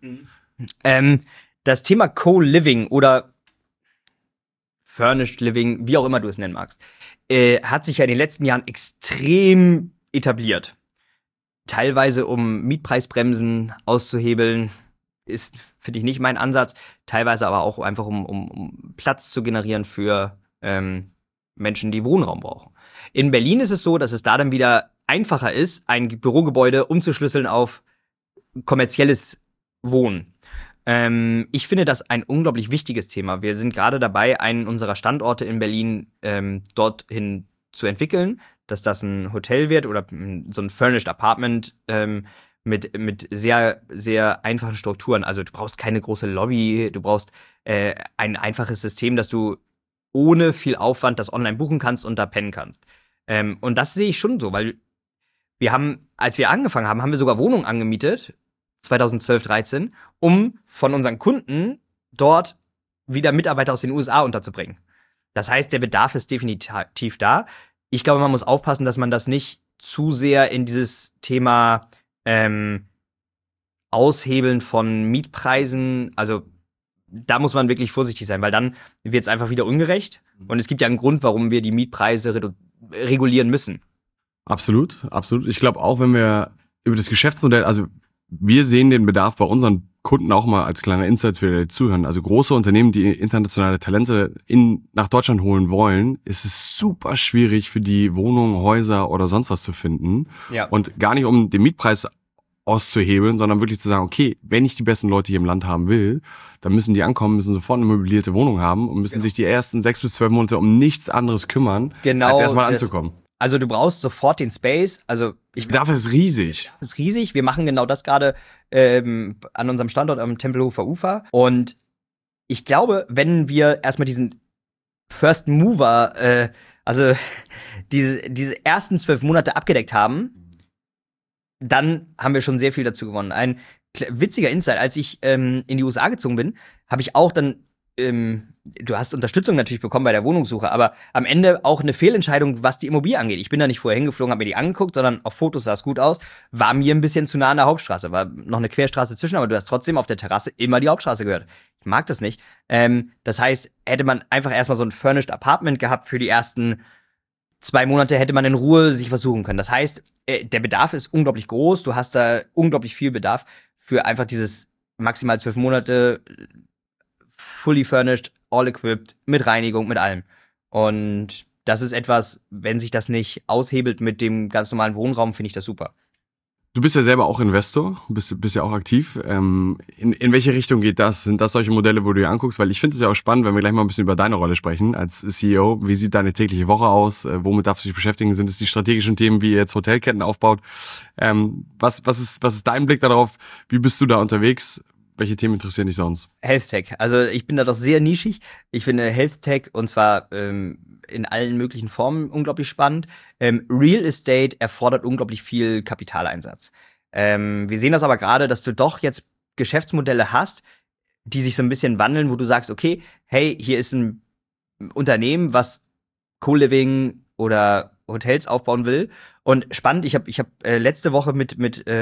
Das Thema Co-Living oder Furnished Living, wie auch immer du es nennen magst, hat sich ja in den letzten Jahren extrem etabliert. teilweise um Mietpreisbremsen auszuhebeln, ist, finde ich, nicht mein Ansatz. Teilweise aber auch einfach, um Platz zu generieren für Menschen, die Wohnraum brauchen. In Berlin ist es so, dass es da dann wieder einfacher ist, ein Bürogebäude umzuschlüsseln auf kommerzielles Wohnen. Ich finde das ein unglaublich wichtiges Thema. Wir sind gerade dabei, einen unserer Standorte in Berlin dorthin zu entwickeln, dass das ein Hotel wird oder so ein Furnished Apartment mit sehr, sehr einfachen Strukturen. Also du brauchst keine große Lobby, du brauchst ein einfaches System, dass du ohne viel Aufwand das online buchen kannst und da pennen kannst. Und das sehe ich schon so, weil wir haben, als wir angefangen haben, haben wir sogar Wohnungen angemietet, 2012, 13, um von unseren Kunden dort wieder Mitarbeiter aus den USA unterzubringen. Das heißt, der Bedarf ist definitiv da. Ich glaube, man muss aufpassen, dass man das nicht zu sehr in dieses Thema Aushebeln von Mietpreisen, also da muss man wirklich vorsichtig sein, weil dann wird es einfach wieder ungerecht. Und es gibt ja einen Grund, warum wir die Mietpreise regulieren müssen. Absolut, absolut. Ich glaube auch, wenn wir über das Geschäftsmodell, also wir sehen den Bedarf bei unseren Kunden auch mal als kleiner Insight für die zuhören. Also große Unternehmen, die internationale Talente nach Deutschland holen wollen, ist es super schwierig für die Wohnungen, Häuser oder sonst was zu finden. Ja. Und gar nicht um den Mietpreis auszuhebeln, sondern wirklich zu sagen, okay, wenn ich die besten Leute hier im Land haben will, dann müssen die ankommen, müssen sofort eine möblierte Wohnung haben und müssen sich die ersten 6 bis 12 Monate um nichts anderes kümmern, als erstmal anzukommen. Also du brauchst sofort den Space. Also der Bedarf ist riesig. Das ist riesig. Wir machen genau das gerade an unserem Standort am Tempelhofer Ufer. Und ich glaube, wenn wir erstmal diesen First Mover, also diese ersten 12 Monate abgedeckt haben, dann haben wir schon sehr viel dazu gewonnen. Ein witziger Insight, als ich in die USA gezogen bin, habe ich auch dann du hast Unterstützung natürlich bekommen bei der Wohnungssuche, aber am Ende auch eine Fehlentscheidung, was die Immobilie angeht. Ich bin da nicht vorher hingeflogen, habe mir die angeguckt, sondern auf Fotos sah es gut aus, war mir ein bisschen zu nah an der Hauptstraße, war noch eine Querstraße zwischen, aber du hast trotzdem auf der Terrasse immer die Hauptstraße gehört. Ich mag das nicht. Das heißt, hätte man einfach erstmal so ein Furnished Apartment gehabt für die ersten 2 Monate, hätte man in Ruhe sich versuchen können. Das heißt, der Bedarf ist unglaublich groß, du hast da unglaublich viel Bedarf für einfach dieses maximal 12 Monate fully furnished, all equipped, mit Reinigung, mit allem. Und das ist etwas, wenn sich das nicht aushebelt mit dem ganz normalen Wohnraum, finde ich das super. Du bist ja selber auch Investor, bist ja auch aktiv. In welche Richtung geht das? Sind das solche Modelle, wo du dir anguckst? Weil ich finde es ja auch spannend, wenn wir gleich mal ein bisschen über deine Rolle sprechen als CEO. Wie sieht deine tägliche Woche aus? Womit darfst du dich beschäftigen? Sind es die strategischen Themen, wie ihr jetzt Hotelketten aufbaut? Was ist dein Blick darauf? Wie bist du da unterwegs? Welche Themen interessieren dich sonst? Health Tech. Also ich bin da doch sehr nischig. Ich finde Health Tech und zwar in allen möglichen Formen unglaublich spannend. Real Estate erfordert unglaublich viel Kapitaleinsatz. Wir sehen das aber gerade, dass du doch jetzt Geschäftsmodelle hast, die sich so ein bisschen wandeln, wo du sagst, okay, hey, hier ist ein Unternehmen, was Co-Living oder Hotels aufbauen will. Und spannend, ich hab letzte Woche mit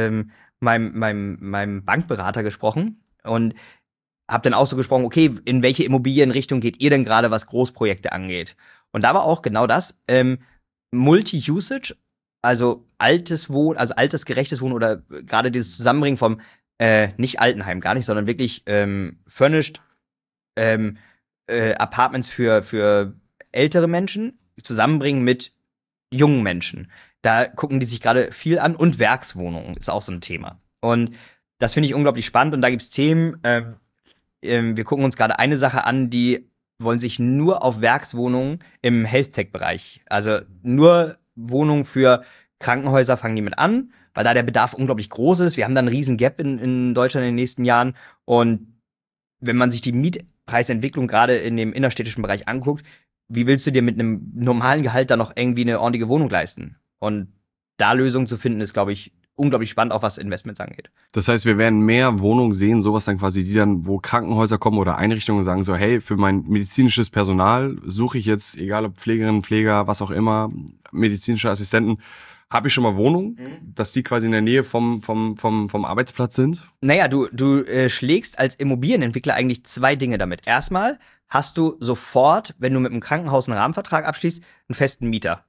meinem Bankberater gesprochen und habe dann auch so gesprochen, okay, in welche Immobilienrichtung geht ihr denn gerade, was Großprojekte angeht? Und da war auch genau das, Multi-Usage, also altersgerechtes Wohnen oder gerade dieses Zusammenbringen vom nicht Altenheim, gar nicht, sondern wirklich furnished Apartments für ältere Menschen zusammenbringen mit jungen Menschen. Da gucken die sich gerade viel an und Werkswohnungen ist auch so ein Thema. Und das finde ich unglaublich spannend und da gibt's Themen, wir gucken uns gerade eine Sache an, die wollen sich nur auf Werkswohnungen im Health-Tech-Bereich, also nur Wohnungen für Krankenhäuser fangen die mit an, weil da der Bedarf unglaublich groß ist. Wir haben da einen riesen Gap in Deutschland in den nächsten Jahren und wenn man sich die Mietpreisentwicklung gerade in dem innerstädtischen Bereich anguckt, wie willst du dir mit einem normalen Gehalt da noch irgendwie eine ordentliche Wohnung leisten? Und da Lösungen zu finden, ist, glaube ich, unglaublich spannend, auch was Investments angeht. Das heißt, wir werden mehr Wohnungen sehen, sowas dann quasi, die dann, wo Krankenhäuser kommen oder Einrichtungen sagen so, hey, für mein medizinisches Personal suche ich jetzt, egal ob Pflegerinnen, Pfleger, was auch immer, medizinische Assistenten, habe ich schon mal Wohnungen, dass die quasi in der Nähe vom Arbeitsplatz sind? Naja, du schlägst als Immobilienentwickler eigentlich 2 Dinge damit. Erstmal hast du sofort, wenn du mit einem Krankenhaus einen Rahmenvertrag abschließt, einen festen Mieter.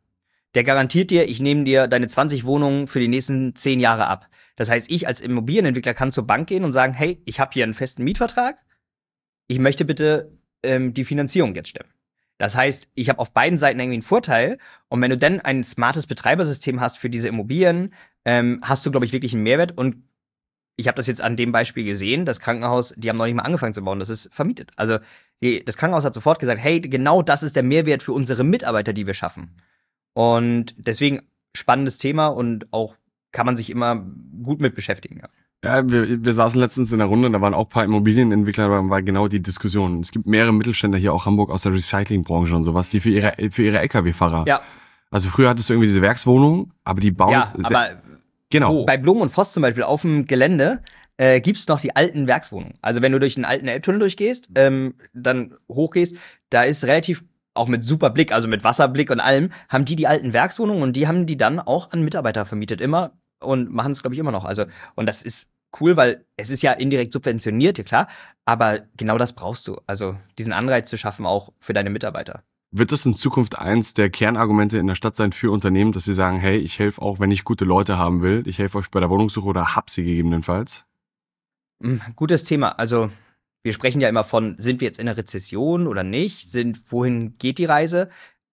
der garantiert dir, ich nehme dir deine 20 Wohnungen für die nächsten 10 Jahre ab. Das heißt, ich als Immobilienentwickler kann zur Bank gehen und sagen, hey, ich habe hier einen festen Mietvertrag, ich möchte bitte die Finanzierung jetzt stemmen. Das heißt, ich habe auf beiden Seiten irgendwie einen Vorteil. Und wenn du dann ein smartes Betreibersystem hast für diese Immobilien, hast du, glaube ich, wirklich einen Mehrwert. Und ich habe das jetzt an dem Beispiel gesehen, das Krankenhaus, die haben noch nicht mal angefangen zu bauen, das ist vermietet. Also das Krankenhaus hat sofort gesagt, hey, genau das ist der Mehrwert für unsere Mitarbeiter, die wir schaffen. Und deswegen spannendes Thema und auch kann man sich immer gut mit beschäftigen. Ja. Ja, wir saßen letztens in der Runde, da waren auch ein paar Immobilienentwickler, da war genau die Diskussion. Es gibt mehrere Mittelständler hier, auch Hamburg, aus der Recyclingbranche und sowas, die für ihre LKW-Fahrer. Ja. Also früher hattest du irgendwie diese Werkswohnungen, aber die bauen... Ja, aber genau. Bei Blum und Voss zum Beispiel auf dem Gelände gibt's noch die alten Werkswohnungen. Also wenn du durch einen alten Elbtunnel durchgehst, dann hochgehst, da ist relativ, auch mit super Blick, also mit Wasserblick und allem, haben die alten Werkswohnungen und die haben die dann auch an Mitarbeiter vermietet immer und machen es, glaube ich, immer noch. Also, und das ist cool, weil es ist ja indirekt subventioniert, ja klar, aber genau das brauchst du. Also diesen Anreiz zu schaffen, auch für deine Mitarbeiter. Wird das in Zukunft eins der Kernargumente in der Stadt sein für Unternehmen, dass sie sagen, hey, ich helfe auch, wenn ich gute Leute haben will, ich helfe euch bei der Wohnungssuche oder hab sie gegebenenfalls? Gutes Thema. Also wir sprechen ja immer von, sind wir jetzt in einer Rezession oder nicht? Wohin geht die Reise?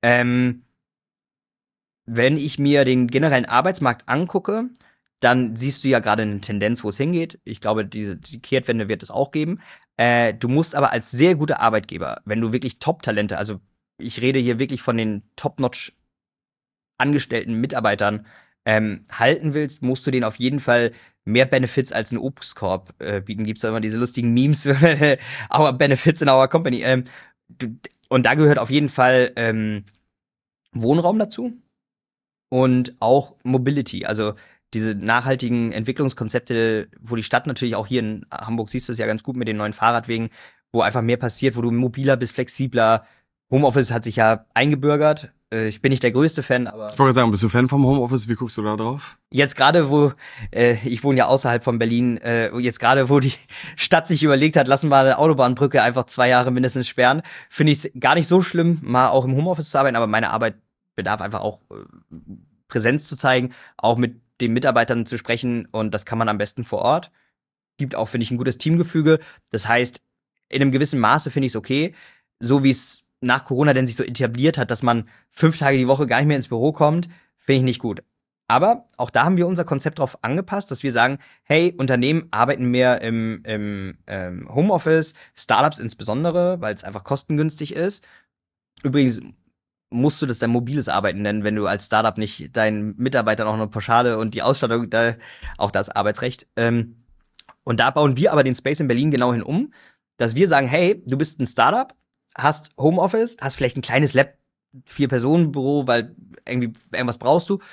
Wenn ich mir den generellen Arbeitsmarkt angucke, dann siehst du ja gerade eine Tendenz, wo es hingeht. Ich glaube, die Kehrtwende wird es auch geben. Du musst aber als sehr guter Arbeitgeber, wenn du wirklich Top-Talente, also ich rede hier wirklich von den Top-Notch angestellten Mitarbeitern, halten willst, musst du denen auf jeden Fall mehr Benefits als einen Obstkorb bieten. Gibt's da immer diese lustigen Memes, our Benefits in our company. Und da gehört auf jeden Fall Wohnraum dazu und auch Mobility, also diese nachhaltigen Entwicklungskonzepte, wo die Stadt natürlich auch hier in Hamburg, siehst du es ja ganz gut mit den neuen Fahrradwegen, wo einfach mehr passiert, wo du mobiler bist, flexibler. Homeoffice hat sich ja eingebürgert. Ich bin nicht der größte Fan, aber... Ich wollte sagen, bist du Fan vom Homeoffice? Wie guckst du da drauf? Jetzt gerade, wo, ich wohne ja außerhalb von Berlin, jetzt gerade, wo die Stadt sich überlegt hat, lassen wir eine Autobahnbrücke einfach 2 Jahre mindestens sperren, finde ich es gar nicht so schlimm, mal auch im Homeoffice zu arbeiten, aber meine Arbeit bedarf einfach auch Präsenz zu zeigen, auch mit den Mitarbeitern zu sprechen und das kann man am besten vor Ort. Gibt auch, finde ich, ein gutes Teamgefüge. Das heißt, in einem gewissen Maße finde ich es okay, so wie es nach Corona denn sich so etabliert hat, dass man 5 Tage die Woche gar nicht mehr ins Büro kommt, finde ich nicht gut. Aber auch da haben wir unser Konzept drauf angepasst, dass wir sagen, hey, Unternehmen arbeiten mehr im Homeoffice, Startups insbesondere, weil es einfach kostengünstig ist. Übrigens musst du das dein mobiles Arbeiten nennen, wenn du als Startup nicht deinen Mitarbeitern auch eine Pauschale und die Ausstattung, auch das Arbeitsrecht. Und da bauen wir aber den Space in Berlin genau hin um, dass wir sagen, hey, du bist ein Startup, hast Homeoffice, hast vielleicht ein kleines Lab, 4-Personen-Büro, weil irgendwie irgendwas brauchst du.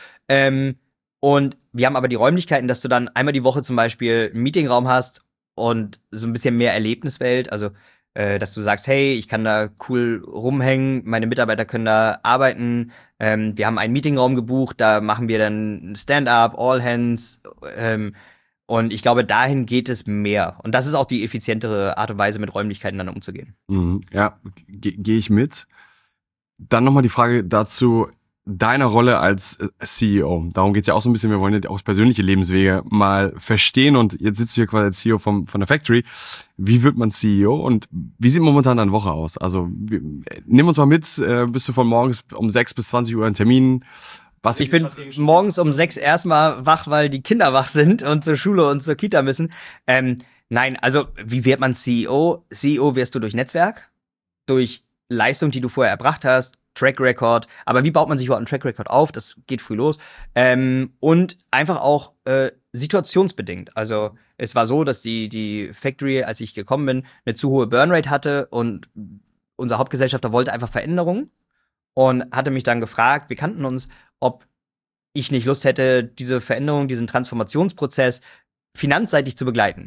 Und wir haben aber die Räumlichkeiten, dass du dann einmal die Woche zum Beispiel einen Meetingraum hast und so ein bisschen mehr Erlebniswelt, also dass du sagst, hey, ich kann da cool rumhängen, meine Mitarbeiter können da arbeiten, wir haben einen Meetingraum gebucht, da machen wir dann Stand-up, All Hands, und ich glaube, dahin geht es mehr. Und das ist auch die effizientere Art und Weise, mit Räumlichkeiten dann umzugehen. Ja, gehe ich mit. Dann nochmal die Frage dazu, deiner Rolle als CEO. Darum geht's ja auch so ein bisschen, wir wollen ja auch persönliche Lebenswege mal verstehen und jetzt sitzt du hier quasi als CEO von der Factory. Wie wird man CEO und wie sieht momentan deine Woche aus? Also nimm uns mal mit, bist du von morgens um 6 bis 20 Uhr in Terminen? Ich bin morgens um 6 erstmal wach, weil die Kinder wach sind und zur Schule und zur Kita müssen. Nein, also wie wird man CEO? CEO wirst du durch Netzwerk, durch Leistung, die du vorher erbracht hast, Track Record. Aber wie baut man sich überhaupt einen Track Record auf? Das geht früh los. Und einfach auch situationsbedingt. Also es war so, dass die Factory, als ich gekommen bin, eine zu hohe Burnrate hatte und unser Hauptgesellschafter wollte einfach Veränderungen und hatte mich dann gefragt, wir kannten uns, ob ich nicht Lust hätte, diese Veränderung, diesen Transformationsprozess finanzseitig zu begleiten.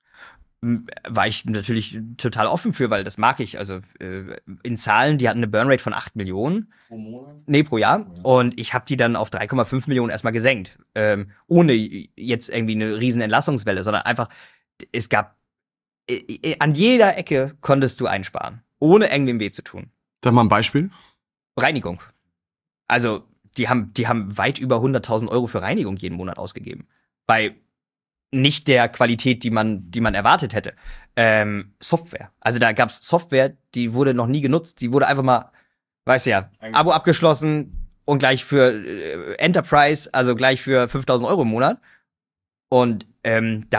War ich natürlich total offen für, weil das mag ich. Also in Zahlen, die hatten eine Burnrate von 8 Millionen. Pro Monat? Nee, pro Jahr. Ja. Und ich habe die dann auf 3,5 Millionen erstmal gesenkt. Ohne jetzt irgendwie eine riesen Entlassungswelle, sondern einfach, es gab, an jeder Ecke konntest du einsparen. Ohne irgendwem weh zu tun. Sag mal ein Beispiel. Reinigung. Also die haben weit über 100.000 Euro für Reinigung jeden Monat ausgegeben. Bei nicht der Qualität, die man erwartet hätte. Software. Also da gab's Software, die wurde noch nie genutzt. Die wurde einfach mal, weißt du ja, Abo abgeschlossen und gleich für Enterprise, also gleich für 5.000 Euro im Monat. Und da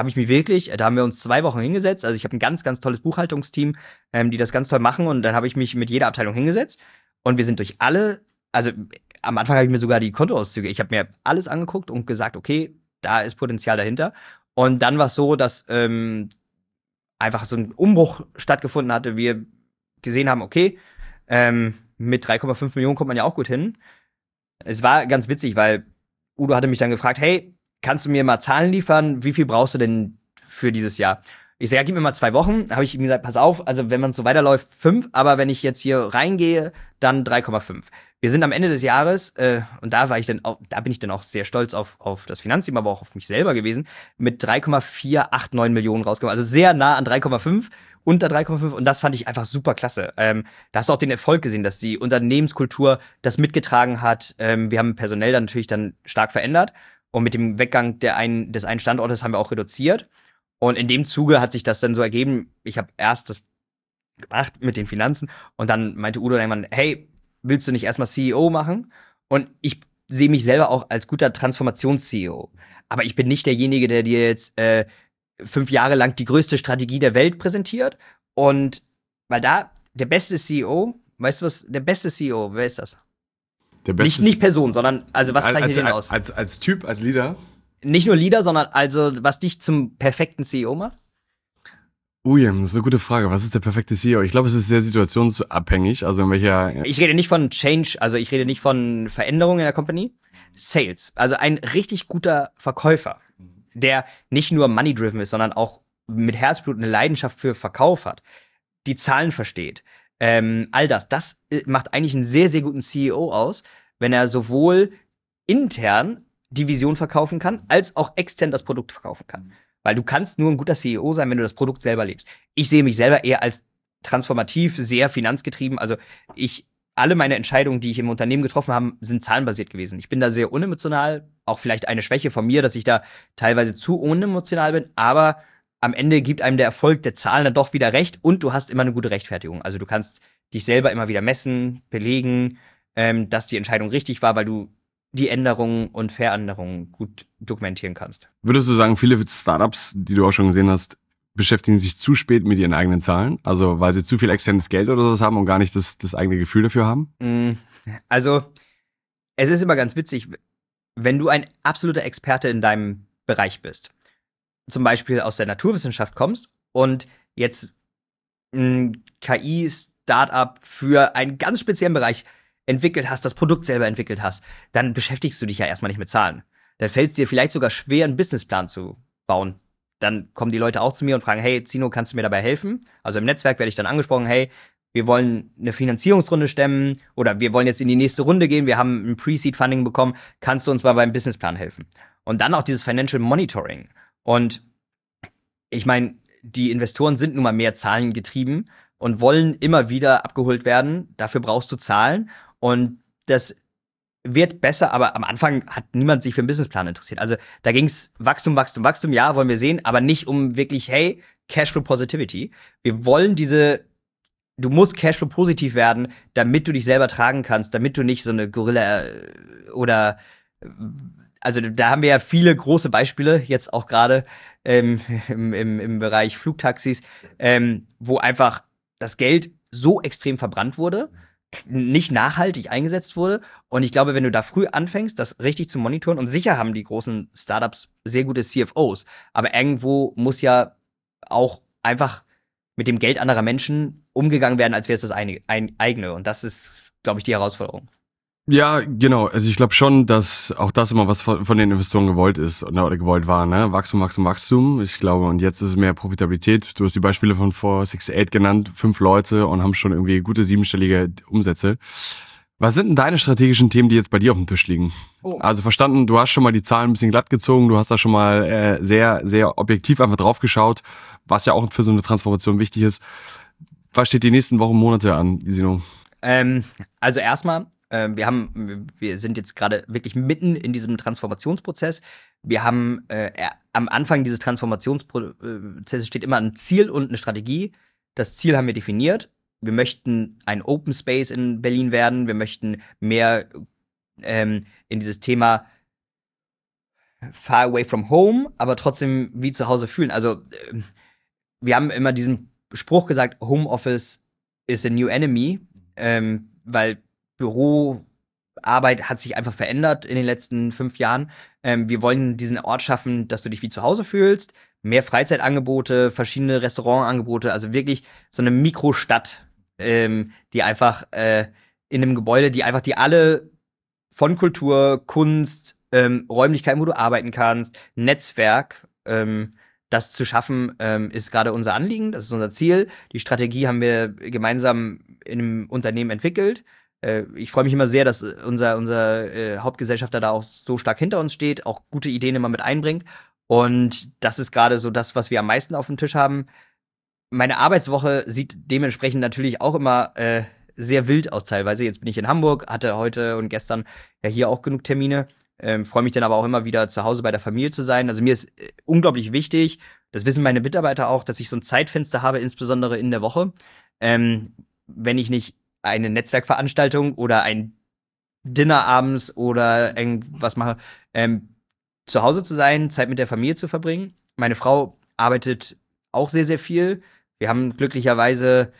haben wir uns 2 Wochen hingesetzt. Also ich habe ein ganz, ganz tolles Buchhaltungsteam, die das ganz toll machen. Und dann habe ich mich mit jeder Abteilung hingesetzt. Und wir sind durch alle, also am Anfang habe ich mir sogar die Kontoauszüge, ich habe mir alles angeguckt und gesagt, okay, da ist Potenzial dahinter. Und dann war es so, dass einfach so ein Umbruch stattgefunden hatte. Wir gesehen haben, okay, mit 3,5 Millionen kommt man ja auch gut hin. Es war ganz witzig, weil Udo hatte mich dann gefragt, hey, kannst du mir mal Zahlen liefern? Wie viel brauchst du denn für dieses Jahr? Ich sag, ja, gib mir mal 2 Wochen. Habe ich ihm gesagt, pass auf, also wenn man so weiterläuft, 5, aber wenn ich jetzt hier reingehe, dann 3,5. Wir sind am Ende des Jahres, und da bin ich dann auch sehr stolz auf das Finanzteam, aber auch auf mich selber gewesen, mit 3,489 Millionen rausgekommen. Also sehr nah an 3,5, unter 3,5, und das fand ich einfach super klasse. Da hast du auch den Erfolg gesehen, dass die Unternehmenskultur das mitgetragen hat. Wir haben personell dann natürlich dann stark verändert. Und mit dem Weggang des einen Standortes haben wir auch reduziert. Und in dem Zuge hat sich das dann so ergeben, ich habe erst das gemacht mit den Finanzen und dann meinte Udo dann irgendwann, hey, willst du nicht erstmal CEO machen? Und ich sehe mich selber auch als guter Transformations-CEO. Aber ich bin nicht derjenige, der dir jetzt 5 Jahre lang die größte Strategie der Welt präsentiert. Und weil da der beste CEO, weißt du was, der beste CEO, wer ist das? Der beste Nicht Person, sondern, also was zeichnet den aus? Als Typ, als Leader? Nicht nur Leader, sondern also, was dich zum perfekten CEO macht? Das ist eine gute Frage. Was ist der perfekte CEO? Ich glaube, es ist sehr situationsabhängig. Also in welcher. Ich rede nicht von Change, also ich rede nicht von Veränderungen in der Company. Sales. Also ein richtig guter Verkäufer, der nicht nur money-driven ist, sondern auch mit Herzblut eine Leidenschaft für Verkauf hat, die Zahlen versteht. All das macht eigentlich einen sehr, sehr guten CEO aus, wenn er sowohl intern die Vision verkaufen kann, als auch extern das Produkt verkaufen kann. Weil du kannst nur ein guter CEO sein, wenn du das Produkt selber lebst. Ich sehe mich selber eher als transformativ, sehr finanzgetrieben. Also alle meine Entscheidungen, die ich im Unternehmen getroffen habe, sind zahlenbasiert gewesen. Ich bin da sehr unemotional, auch vielleicht eine Schwäche von mir, dass ich da teilweise zu unemotional bin, aber am Ende gibt einem der Erfolg der Zahlen dann doch wieder recht und du hast immer eine gute Rechtfertigung. Also du kannst dich selber immer wieder messen, belegen, dass die Entscheidung richtig war, weil du die Änderungen und Veränderungen gut dokumentieren kannst. Würdest du sagen, viele Startups, die du auch schon gesehen hast, beschäftigen sich zu spät mit ihren eigenen Zahlen? Also weil sie zu viel externes Geld oder sowas haben und gar nicht das eigene Gefühl dafür haben? Also es ist immer ganz witzig, wenn du ein absoluter Experte in deinem Bereich bist, zum Beispiel aus der Naturwissenschaft kommst und jetzt ein KI-Startup für einen ganz speziellen Bereich entwickelt hast, das Produkt selber entwickelt hast, dann beschäftigst du dich ja erstmal nicht mit Zahlen. Dann fällt es dir vielleicht sogar schwer, einen Businessplan zu bauen. Dann kommen die Leute auch zu mir und fragen, hey, Zino, kannst du mir dabei helfen? Also im Netzwerk werde ich dann angesprochen, hey, wir wollen eine Finanzierungsrunde stemmen oder wir wollen jetzt in die nächste Runde gehen, wir haben ein Pre-Seed-Funding bekommen, kannst du uns mal beim Businessplan helfen? Und dann auch dieses Financial Monitoring. Und ich meine, die Investoren sind nun mal mehr zahlengetrieben und wollen immer wieder abgeholt werden. Dafür brauchst du Zahlen. Und das wird besser, aber am Anfang hat niemand sich für einen Businessplan interessiert. Also da ging's Wachstum, ja, wollen wir sehen, aber nicht um wirklich, hey, Cashflow Positivity. Wir wollen du musst Cashflow positiv werden, damit du dich selber tragen kannst, damit du nicht so eine Gorilla also da haben wir ja viele große Beispiele, jetzt auch gerade im Bereich Flugtaxis, wo einfach das Geld so extrem verbrannt wurde, nicht nachhaltig eingesetzt wurde. Und ich glaube, wenn du da früh anfängst, das richtig zu monitoren, und sicher haben die großen Startups sehr gute CFOs, aber irgendwo muss ja auch einfach mit dem Geld anderer Menschen umgegangen werden, als wäre es das eigene. Und das ist, glaube ich, die Herausforderung. Ja, genau. Also ich glaube schon, dass auch das immer was von den Investoren gewollt ist oder gewollt war, ne? Wachstum. Ich glaube, und jetzt ist es mehr Profitabilität. Du hast die Beispiele von 468 genannt, 5 Leute und haben schon irgendwie gute 7-stellige Umsätze. Was sind denn deine strategischen Themen, die jetzt bei dir auf dem Tisch liegen? Oh. Also verstanden, du hast schon mal die Zahlen ein bisschen glatt gezogen, du hast da schon mal sehr, sehr objektiv einfach drauf geschaut, was ja auch für so eine Transformation wichtig ist. Was steht die nächsten Wochen, Monate an, Isino? Also erstmal Wir sind jetzt gerade wirklich mitten in diesem Transformationsprozess. Wir haben am Anfang dieses Transformationsprozesses steht immer ein Ziel und eine Strategie. Das Ziel haben wir definiert. Wir möchten ein Open Space in Berlin werden. Wir möchten mehr in dieses Thema far away from home, aber trotzdem wie zu Hause fühlen. Also wir haben immer diesen Spruch gesagt, Homeoffice is a new enemy, weil Büroarbeit hat sich einfach verändert in den letzten 5 Jahren. Wir wollen diesen Ort schaffen, dass du dich wie zu Hause fühlst, mehr Freizeitangebote, verschiedene Restaurantangebote, also wirklich so eine Mikrostadt, die einfach in einem Gebäude, die alle von Kultur, Kunst, Räumlichkeiten, wo du arbeiten kannst, Netzwerk, das zu schaffen, ist gerade unser Anliegen, das ist unser Ziel. Die Strategie haben wir gemeinsam in einem Unternehmen entwickelt. Ich freue mich immer sehr, dass unser Hauptgesellschafter da auch so stark hinter uns steht, auch gute Ideen immer mit einbringt. Und das ist gerade so das, was wir am meisten auf dem Tisch haben. Meine Arbeitswoche sieht dementsprechend natürlich auch immer sehr wild aus teilweise. Jetzt bin ich in Hamburg, hatte heute und gestern ja hier auch genug Termine. Freue mich dann aber auch immer wieder zu Hause bei der Familie zu sein. Also mir ist unglaublich wichtig, das wissen meine Mitarbeiter auch, dass ich so ein Zeitfenster habe, insbesondere in der Woche. Wenn ich nicht eine Netzwerkveranstaltung oder ein Dinner abends oder irgendwas mache, zu Hause zu sein, Zeit mit der Familie zu verbringen. Meine Frau arbeitet auch sehr, sehr viel. Wir haben glücklicherweise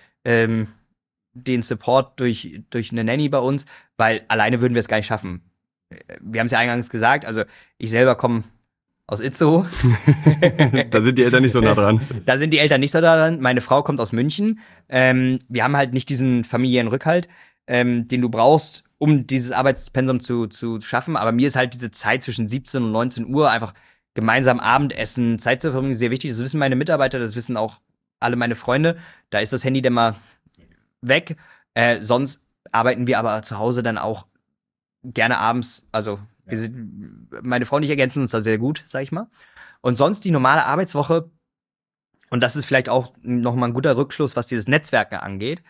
den Support durch eine Nanny bei uns, weil alleine würden wir es gar nicht schaffen. Wir haben es ja eingangs gesagt, also ich selber komme aus Itzehoe. Da sind die Eltern nicht so nah dran. Da sind die Eltern nicht so nah dran. Meine Frau kommt aus München. Wir haben halt nicht diesen familiären Rückhalt, den du brauchst, um dieses Arbeitspensum zu schaffen. Aber mir ist halt diese Zeit zwischen 17 und 19 Uhr einfach gemeinsam Abendessen, Zeit zu verbringen, sehr wichtig. Das wissen meine Mitarbeiter, das wissen auch alle meine Freunde. Da ist das Handy dann mal weg. Sonst arbeiten wir aber zu Hause dann auch gerne abends, also meine Frau und ich ergänzen uns da sehr gut, sag ich mal. Und sonst die normale Arbeitswoche, und das ist vielleicht auch nochmal ein guter Rückschluss, was dieses Netzwerken angeht,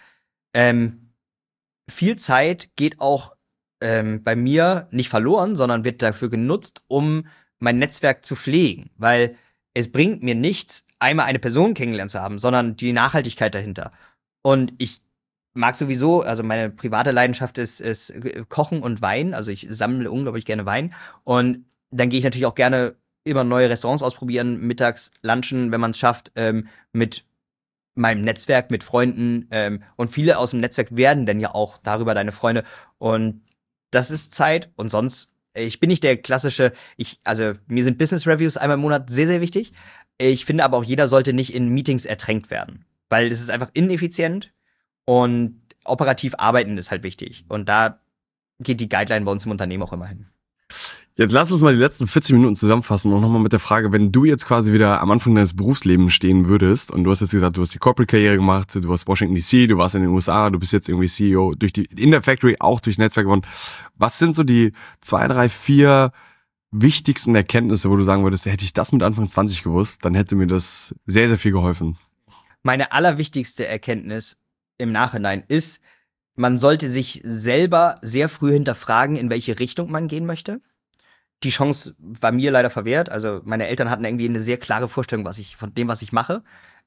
viel Zeit geht auch bei mir nicht verloren, sondern wird dafür genutzt, um mein Netzwerk zu pflegen, weil es bringt mir nichts, einmal eine Person kennengelernt zu haben, sondern die Nachhaltigkeit dahinter. Und ich mag sowieso, also meine private Leidenschaft ist Kochen und Wein. Also ich sammle unglaublich gerne Wein. Und dann gehe ich natürlich auch gerne immer neue Restaurants ausprobieren, mittags lunchen, wenn man es schafft, mit meinem Netzwerk, mit Freunden. Und viele aus dem Netzwerk werden dann ja auch darüber deine Freunde. Und das ist Zeit. Und sonst, ich bin nicht der klassische, also mir sind Business Reviews einmal im Monat sehr, sehr wichtig. Ich finde aber auch, jeder sollte nicht in Meetings ertränkt werden. Weil es ist einfach ineffizient. Und operativ arbeiten ist halt wichtig. Und da geht die Guideline bei uns im Unternehmen auch immer hin. Jetzt lass uns mal die letzten 40 Minuten zusammenfassen und nochmal mit der Frage, wenn du jetzt quasi wieder am Anfang deines Berufslebens stehen würdest und du hast jetzt gesagt, du hast die Corporate-Karriere gemacht, du hast Washington DC, du warst in den USA, du bist jetzt irgendwie CEO in der Factory, auch durch Netzwerk gewonnen. Was sind so die 2, 3, 4 wichtigsten Erkenntnisse, wo du sagen würdest, hätte ich das mit Anfang 20 gewusst, dann hätte mir das sehr, sehr viel geholfen? Meine allerwichtigste Erkenntnis im Nachhinein ist, man sollte sich selber sehr früh hinterfragen, in welche Richtung man gehen möchte. Die Chance war mir leider verwehrt. Also meine Eltern hatten irgendwie eine sehr klare Vorstellung, von dem, was ich mache.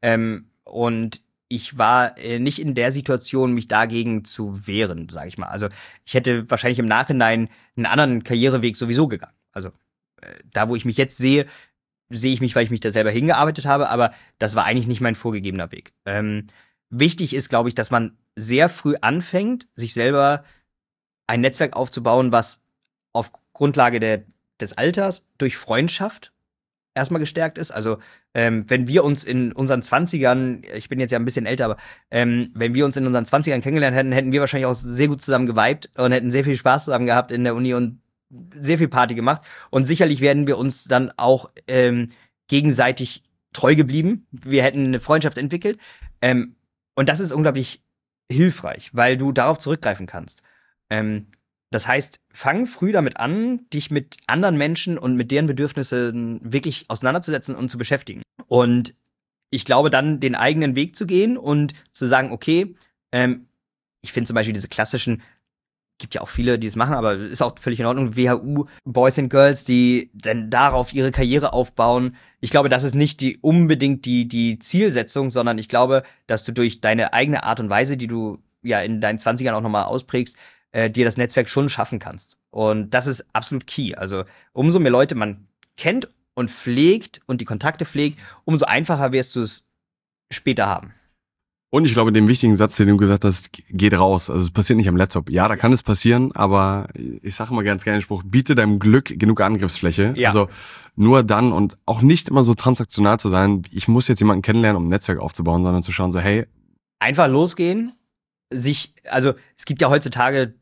Und ich war nicht in der Situation, mich dagegen zu wehren, sage ich mal. Also ich hätte wahrscheinlich im Nachhinein einen anderen Karriereweg sowieso gegangen. Also da, wo ich mich jetzt sehe ich mich, weil ich mich da selber hingearbeitet habe. Aber das war eigentlich nicht mein vorgegebener Weg. Wichtig ist, glaube ich, dass man sehr früh anfängt, sich selber ein Netzwerk aufzubauen, was auf Grundlage des Alters durch Freundschaft erstmal gestärkt ist. Also wenn wir uns in unseren 20ern, ich bin jetzt ja ein bisschen älter, aber wenn wir uns in unseren 20ern kennengelernt hätten, hätten wir wahrscheinlich auch sehr gut zusammen geweibt und hätten sehr viel Spaß zusammen gehabt in der Uni und sehr viel Party gemacht. Und sicherlich werden wir uns dann auch gegenseitig treu geblieben. Wir hätten eine Freundschaft entwickelt. Und das ist unglaublich hilfreich, weil du darauf zurückgreifen kannst. Das heißt, fang früh damit an, dich mit anderen Menschen und mit deren Bedürfnissen wirklich auseinanderzusetzen und zu beschäftigen. Und ich glaube dann, den eigenen Weg zu gehen und zu sagen, okay, ich finde zum Beispiel diese klassischen gibt ja auch viele, die es machen, aber ist auch völlig in Ordnung. WHU, Boys and Girls, die dann darauf ihre Karriere aufbauen. Ich glaube, das ist nicht unbedingt die Zielsetzung, sondern ich glaube, dass du durch deine eigene Art und Weise, die du ja in deinen 20ern auch nochmal ausprägst, dir das Netzwerk schon schaffen kannst. Und das ist absolut key. Also umso mehr Leute man kennt und pflegt und die Kontakte pflegt, umso einfacher wirst du es später haben. Und ich glaube, den wichtigen Satz, den du gesagt hast, geht raus. Also es passiert nicht am Laptop. Ja, da kann es passieren, aber ich sage immer ganz gerne den Spruch, biete deinem Glück genug Angriffsfläche. Ja. Also nur dann und auch nicht immer so transaktional zu sein, ich muss jetzt jemanden kennenlernen, um ein Netzwerk aufzubauen, sondern zu schauen so, hey. Einfach losgehen, also es gibt ja heutzutage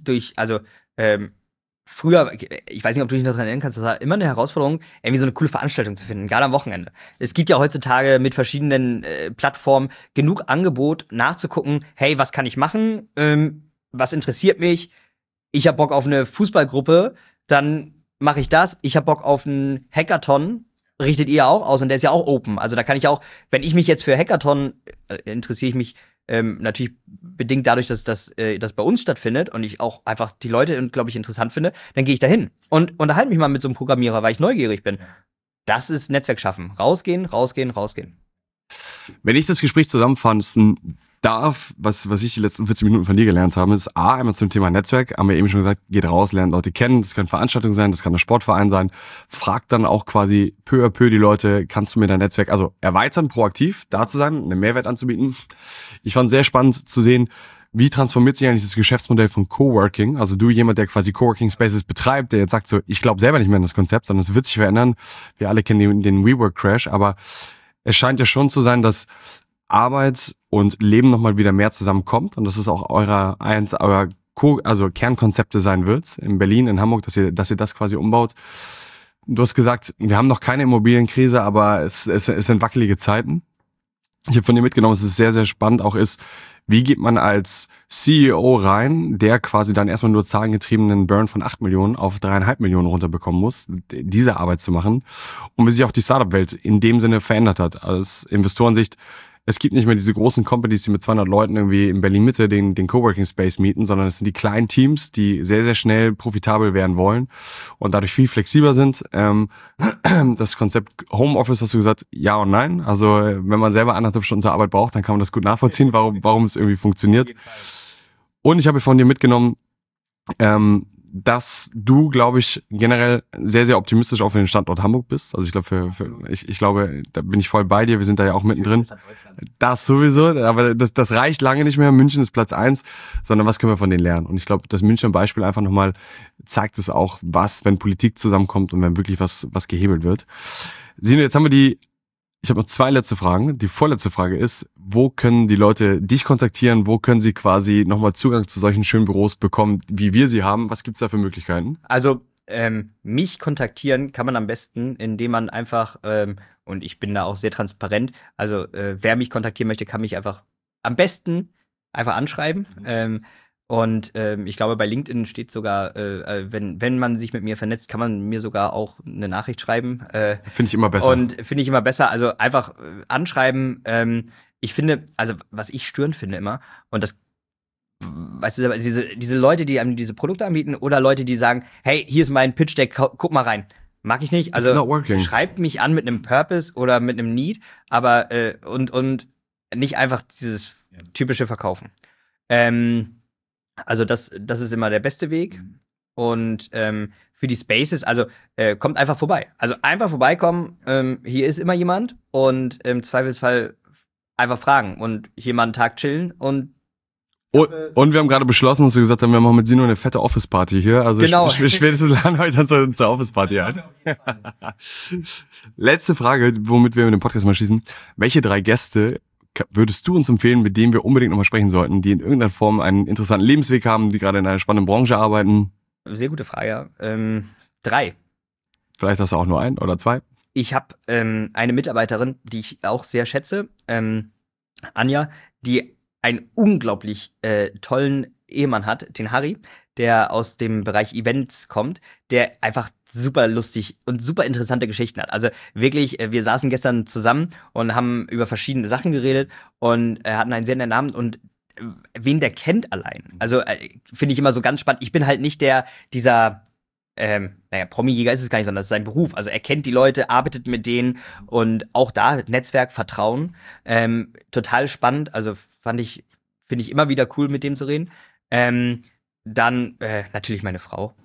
früher, ich weiß nicht, ob du dich noch daran erinnern kannst, das war immer eine Herausforderung, irgendwie so eine coole Veranstaltung zu finden, gerade am Wochenende. Es gibt ja heutzutage mit verschiedenen Plattformen genug Angebot, nachzugucken, hey, was kann ich machen, was interessiert mich, ich habe Bock auf eine Fußballgruppe, dann mache ich das, ich habe Bock auf einen Hackathon, richtet ihr auch aus und der ist ja auch open. Also da kann ich auch, wenn ich mich jetzt für Hackathon interessiere ich mich natürlich bedingt dadurch, dass das bei uns stattfindet und ich auch einfach die Leute, glaube ich, interessant finde, dann gehe ich da hin und unterhalte mich mal mit so einem Programmierer, weil ich neugierig bin. Das ist Netzwerk schaffen. Rausgehen, rausgehen, rausgehen. Wenn ich das Gespräch zusammenfassen darf, was ich die letzten 40 Minuten von dir gelernt habe, ist A, einmal zum Thema Netzwerk, haben wir eben schon gesagt, geht raus, lernt Leute kennen, das kann Veranstaltung sein, das kann ein Sportverein sein, fragt dann auch quasi peu à peu die Leute, kannst du mir dein Netzwerk, also erweitern, proaktiv da zu sein, einen Mehrwert anzubieten. Ich fand es sehr spannend zu sehen, wie transformiert sich eigentlich das Geschäftsmodell von Coworking, also du jemand, der quasi Coworking Spaces betreibt, der jetzt sagt so, ich glaube selber nicht mehr an das Konzept, sondern es wird sich verändern, wir alle kennen den WeWork-Crash, aber es scheint ja schon zu sein, dass Arbeit und Leben nochmal wieder mehr zusammenkommt und dass es auch euer Kernkonzepte sein wird in Berlin, in Hamburg, dass ihr das quasi umbaut. Du hast gesagt, wir haben noch keine Immobilienkrise, aber es sind wackelige Zeiten. Ich habe von dir mitgenommen, dass es sehr, sehr spannend auch ist, wie geht man als CEO rein, der quasi dann erstmal nur zahlengetriebenen Burn von 8 Millionen auf 3,5 Millionen runterbekommen muss, diese Arbeit zu machen und wie sich auch die Startup-Welt in dem Sinne verändert hat. Aus Investorensicht, es gibt nicht mehr diese großen Companies, die mit 200 Leuten irgendwie in Berlin-Mitte den Coworking Space mieten, sondern es sind die kleinen Teams, die sehr, sehr schnell profitabel werden wollen und dadurch viel flexibler sind. Das Konzept Homeoffice, hast du gesagt, ja und nein. Also wenn man selber 1,5 Stunden zur Arbeit braucht, dann kann man das gut nachvollziehen, warum es irgendwie funktioniert. Und ich habe von dir mitgenommen, dass du, glaube ich, generell sehr, sehr optimistisch auch für den Standort Hamburg bist. Also ich glaube, ich glaube, da bin ich voll bei dir. Wir sind da ja auch mittendrin. Das sowieso, aber das reicht lange nicht mehr. München ist Platz 1, sondern was können wir von denen lernen? Und ich glaube, das Münchner Beispiel einfach nochmal zeigt es auch, wenn Politik zusammenkommt und wenn wirklich was gehebelt wird. Sino, jetzt haben wir ich habe noch 2 letzte Fragen. Die vorletzte Frage ist, wo können die Leute dich kontaktieren? Wo können sie quasi nochmal Zugang zu solchen schönen Büros bekommen, wie wir sie haben? Was gibt's da für Möglichkeiten? Also mich kontaktieren kann man am besten, indem man einfach, und ich bin da auch sehr transparent, also wer mich kontaktieren möchte, kann mich einfach am besten einfach anschreiben. Und ich glaube, bei LinkedIn steht sogar, wenn man sich mit mir vernetzt, kann man mir sogar auch eine Nachricht schreiben. Finde ich immer besser. Und finde ich immer besser. Also einfach anschreiben. Ich finde, also was ich störend finde immer, und das, weißt du, diese Leute, die einem diese Produkte anbieten oder Leute, die sagen, hey, hier ist mein Pitch-Deck, guck mal rein. Mag ich nicht. Also schreibt mich an mit einem Purpose oder mit einem Need, aber und nicht einfach dieses typische Verkaufen. Also das ist immer der beste Weg. Und für die Spaces, also kommt einfach vorbei. Also einfach vorbeikommen, hier ist immer jemand und im Zweifelsfall einfach fragen und hier mal einen Tag chillen und wir haben gerade beschlossen, dass wir gesagt haben, wir machen mit Sino eine fette Office-Party hier. Also genau. Spätestens laden heute dann zur Office-Party ein. Letzte Frage, womit wir mit dem Podcast mal schließen. Welche 3 Gäste würdest du uns empfehlen, mit denen wir unbedingt nochmal sprechen sollten, die in irgendeiner Form einen interessanten Lebensweg haben, die gerade in einer spannenden Branche arbeiten? Sehr gute Frage. 3. Vielleicht hast du auch nur 1 oder 2. Ich habe eine Mitarbeiterin, die ich auch sehr schätze, Anja, die einen unglaublich tollen Ehemann hat, den Harry, der aus dem Bereich Events kommt, der einfach super lustig und super interessante Geschichten hat. Also wirklich, wir saßen gestern zusammen und haben über verschiedene Sachen geredet und hatten einen sehr netten Abend und wen der kennt allein. Also finde ich immer so ganz spannend. Ich bin halt nicht dieser Promi-Jäger ist es gar nicht, sondern das ist sein Beruf. Also er kennt die Leute, arbeitet mit denen und auch da Netzwerk, Vertrauen. Total spannend. Also finde ich immer wieder cool, mit dem zu reden. Dann natürlich meine Frau.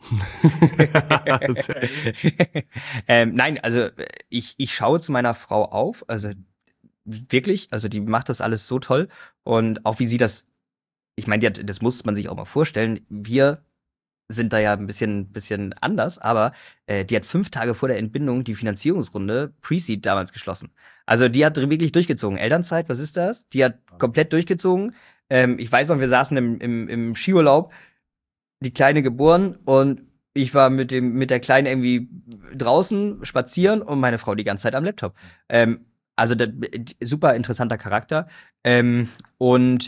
Nein, also ich schaue zu meiner Frau auf. Also wirklich, also die macht das alles so toll. Und auch wie sie das, ich meine, das muss man sich auch mal vorstellen. Wir sind da ja ein bisschen anders, aber die hat 5 Tage vor der Entbindung die Finanzierungsrunde Pre-Seed damals geschlossen. Also die hat wirklich durchgezogen. Elternzeit, was ist das? Die hat komplett durchgezogen. Ich weiß noch, wir saßen im Skiurlaub, die Kleine geboren und ich war mit der Kleinen irgendwie draußen spazieren und meine Frau die ganze Zeit am Laptop. Also super interessanter Charakter. Wen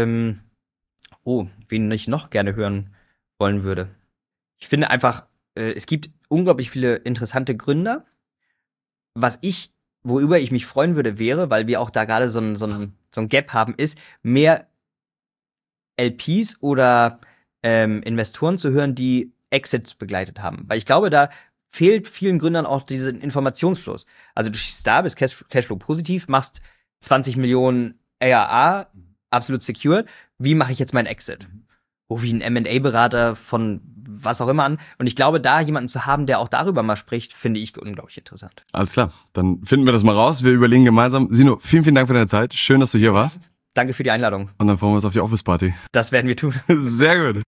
ich noch gerne hören wollen würde. Ich finde einfach, es gibt unglaublich viele interessante Gründer. Worüber ich mich freuen würde, wäre, weil wir auch da gerade so ein Gap haben, ist, mehr LPs oder Investoren zu hören, die Exits begleitet haben. Weil ich glaube, da fehlt vielen Gründern auch diesen Informationsfluss. Also du schießt da, bist Cashflow positiv, machst 20 Millionen ARR, absolut secure. Wie mache ich jetzt meinen Exit? Wie ein M&A-Berater von was auch immer an. Und ich glaube, da jemanden zu haben, der auch darüber mal spricht, finde ich unglaublich interessant. Alles klar, dann finden wir das mal raus. Wir überlegen gemeinsam. Sino, vielen Dank für deine Zeit. Schön, dass du hier warst. Danke für die Einladung. Und dann freuen wir uns auf die Office-Party. Das werden wir tun. Sehr gut.